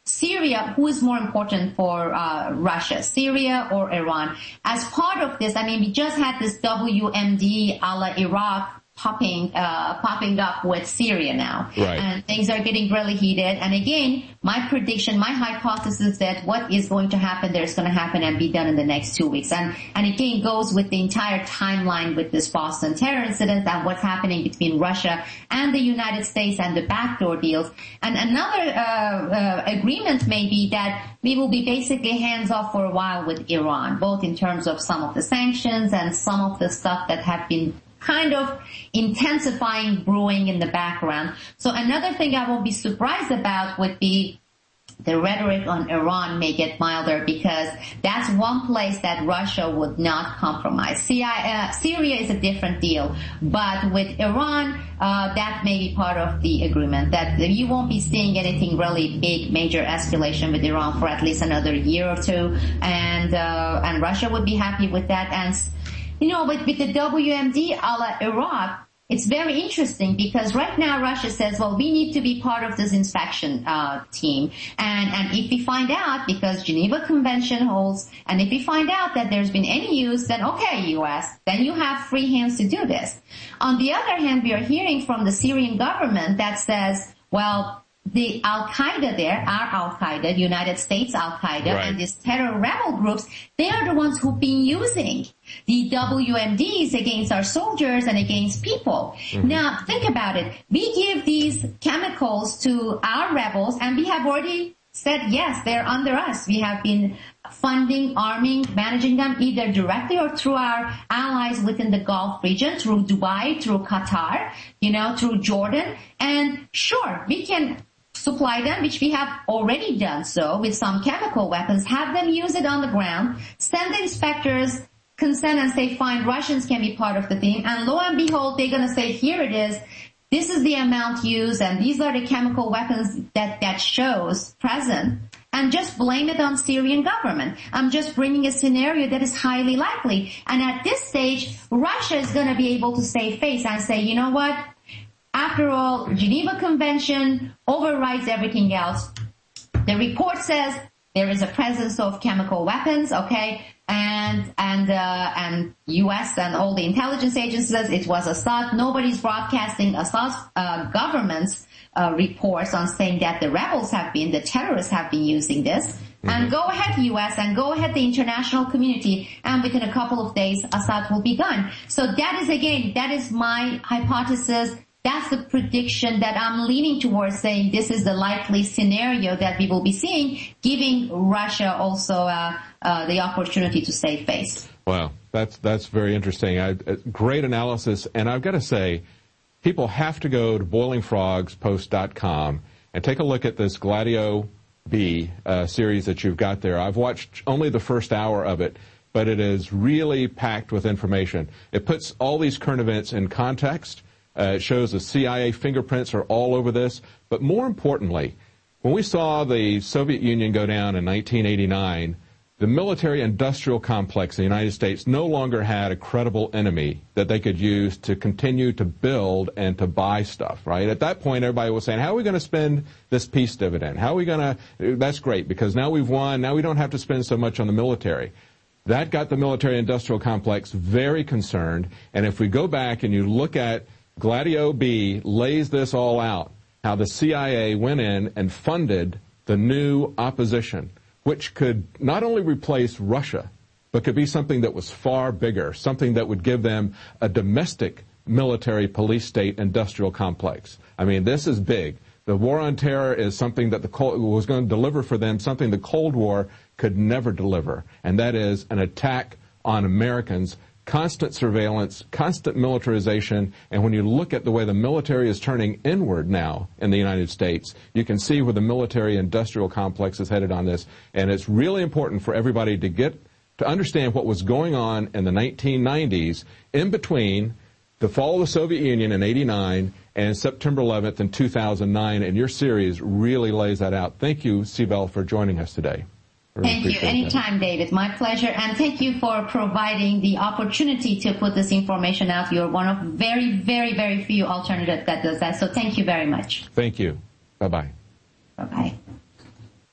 Syria, who is more important for uh, Russia, Syria or Iran? As part of this, I mean, we just had this W M D a la Iraq popping uh, popping up with Syria now. Right. And things are getting really heated. And again, my prediction, my hypothesis that what is going to happen there is going to happen and be done in the next two weeks. And, and again, goes with the entire timeline with this Boston terror incident and what's happening between Russia and the United States and the backdoor deals. And another uh, uh, agreement may be that we will be basically hands off for a while with Iran, both in terms of some of the sanctions and some of the stuff that have been kind of intensifying, brewing in the background. So another thing I won't be surprised about would be the rhetoric on Iran may get milder, because that's one place that Russia would not compromise. C I, uh, Syria is a different deal, but with Iran, uh, that may be part of the agreement, that you won't be seeing anything really big, major escalation with Iran for at least another year or two, and uh, and Russia would be happy with that. And you know, with, with the W M D a la Iraq, it's very interesting because right now Russia says, well, we need to be part of this inspection uh, team. And, and if we find out, because Geneva Convention holds, and if we find out that there's been any use, then okay, U S, then you have free hands to do this. On the other hand, we are hearing from the Syrian government that says, well, the Al-Qaeda there, our Al-Qaeda, United States Al-Qaeda, right, and these terror rebel groups, they are the ones who've been using the W M Ds against our soldiers and against people. Mm-hmm. Now, think about it. We give these chemicals to our rebels, and we have already said, yes, they're under us. We have been funding, arming, managing them either directly or through our allies within the Gulf region, through Dubai, through Qatar, you know, through Jordan. And sure, we can supply them, which we have already done so with some chemical weapons, have them use it on the ground, send the inspectors, consent and say, fine, Russians can be part of the team. And lo and behold, they're going to say, here it is. This is the amount used, and these are the chemical weapons that, that shows present, and just blame it on Syrian government. I'm just bringing a scenario that is highly likely. And at this stage, Russia is going to be able to save face and say, you know what? After all, Geneva Convention overrides everything else. The report says there is a presence of chemical weapons, okay? And, and, uh, and U S and all the intelligence agencies says it was Assad. Nobody's broadcasting Assad's, uh, government's, uh, reports on saying that the rebels have been, the terrorists have been using this. Mm-hmm. And go ahead, U S, and go ahead, the international community, and within a couple of days, Assad will be gone. So that is, again, that is my hypothesis. That's the prediction that I'm leaning towards, saying this is the likely scenario that we will be seeing, giving Russia also uh, uh, the opportunity to save face. Wow, that's that's very interesting. I, uh, great analysis, and I've got to say, people have to go to boiling frogs post dot com and take a look at this Gladio B uh, series that you've got there. I've watched only the first hour of it, but it is really packed with information. It puts all these current events in context. Uh, it shows the C I A fingerprints are all over this. But more importantly, when we saw the Soviet Union go down in nineteen eighty-nine, the military-industrial complex in the United States no longer had a credible enemy that they could use to continue to build and to buy stuff, right? At that point, everybody was saying, how are we going to spend this peace dividend? How are we going to, that's great, because now we've won, now we don't have to spend so much on the military. That got the military-industrial complex very concerned, and if we go back and you look at Gladio B lays this all out, how the C I A went in and funded the new opposition, which could not only replace Russia, but could be something that was far bigger, something that would give them a domestic military police state industrial complex. I mean, this is big. The war on terror is something that the Cold, was going to deliver for them, something the Cold War could never deliver, and that is an attack on Americans. Constant surveillance, constant militarization, and when you look at the way the military is turning inward now in the United States, you can see where the military-industrial complex is headed on this, and it's really important for everybody to get to understand what was going on in the nineteen nineties in between the fall of the Soviet Union in eighty-nine and September eleventh in two thousand nine, and your series really lays that out. Thank you, Sibel, for joining us today. Really thank you. Anytime, that. David. My pleasure. And thank you for providing the opportunity to put this information out. You're one of very, very, very few alternatives that does that. So thank you very much. Thank you. Bye-bye. Bye-bye.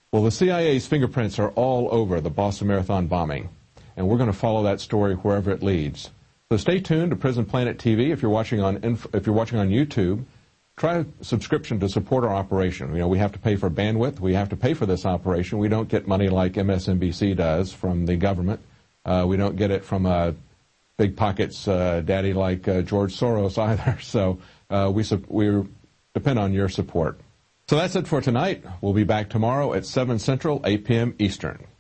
Well, the C I A's fingerprints are all over the Boston Marathon bombing, and we're going to follow that story wherever it leads. So stay tuned to Prison Planet T V. If you're watching on if you're watching on YouTube, try a subscription to support our operation. You know, we have to pay for bandwidth. We have to pay for this operation. We don't get money like M S N B C does from the government. Uh, we don't get it from a big pockets uh, daddy like uh, George Soros either. So uh, we we depend on your support. So that's it for tonight. We'll be back tomorrow at seven Central, eight p m Eastern.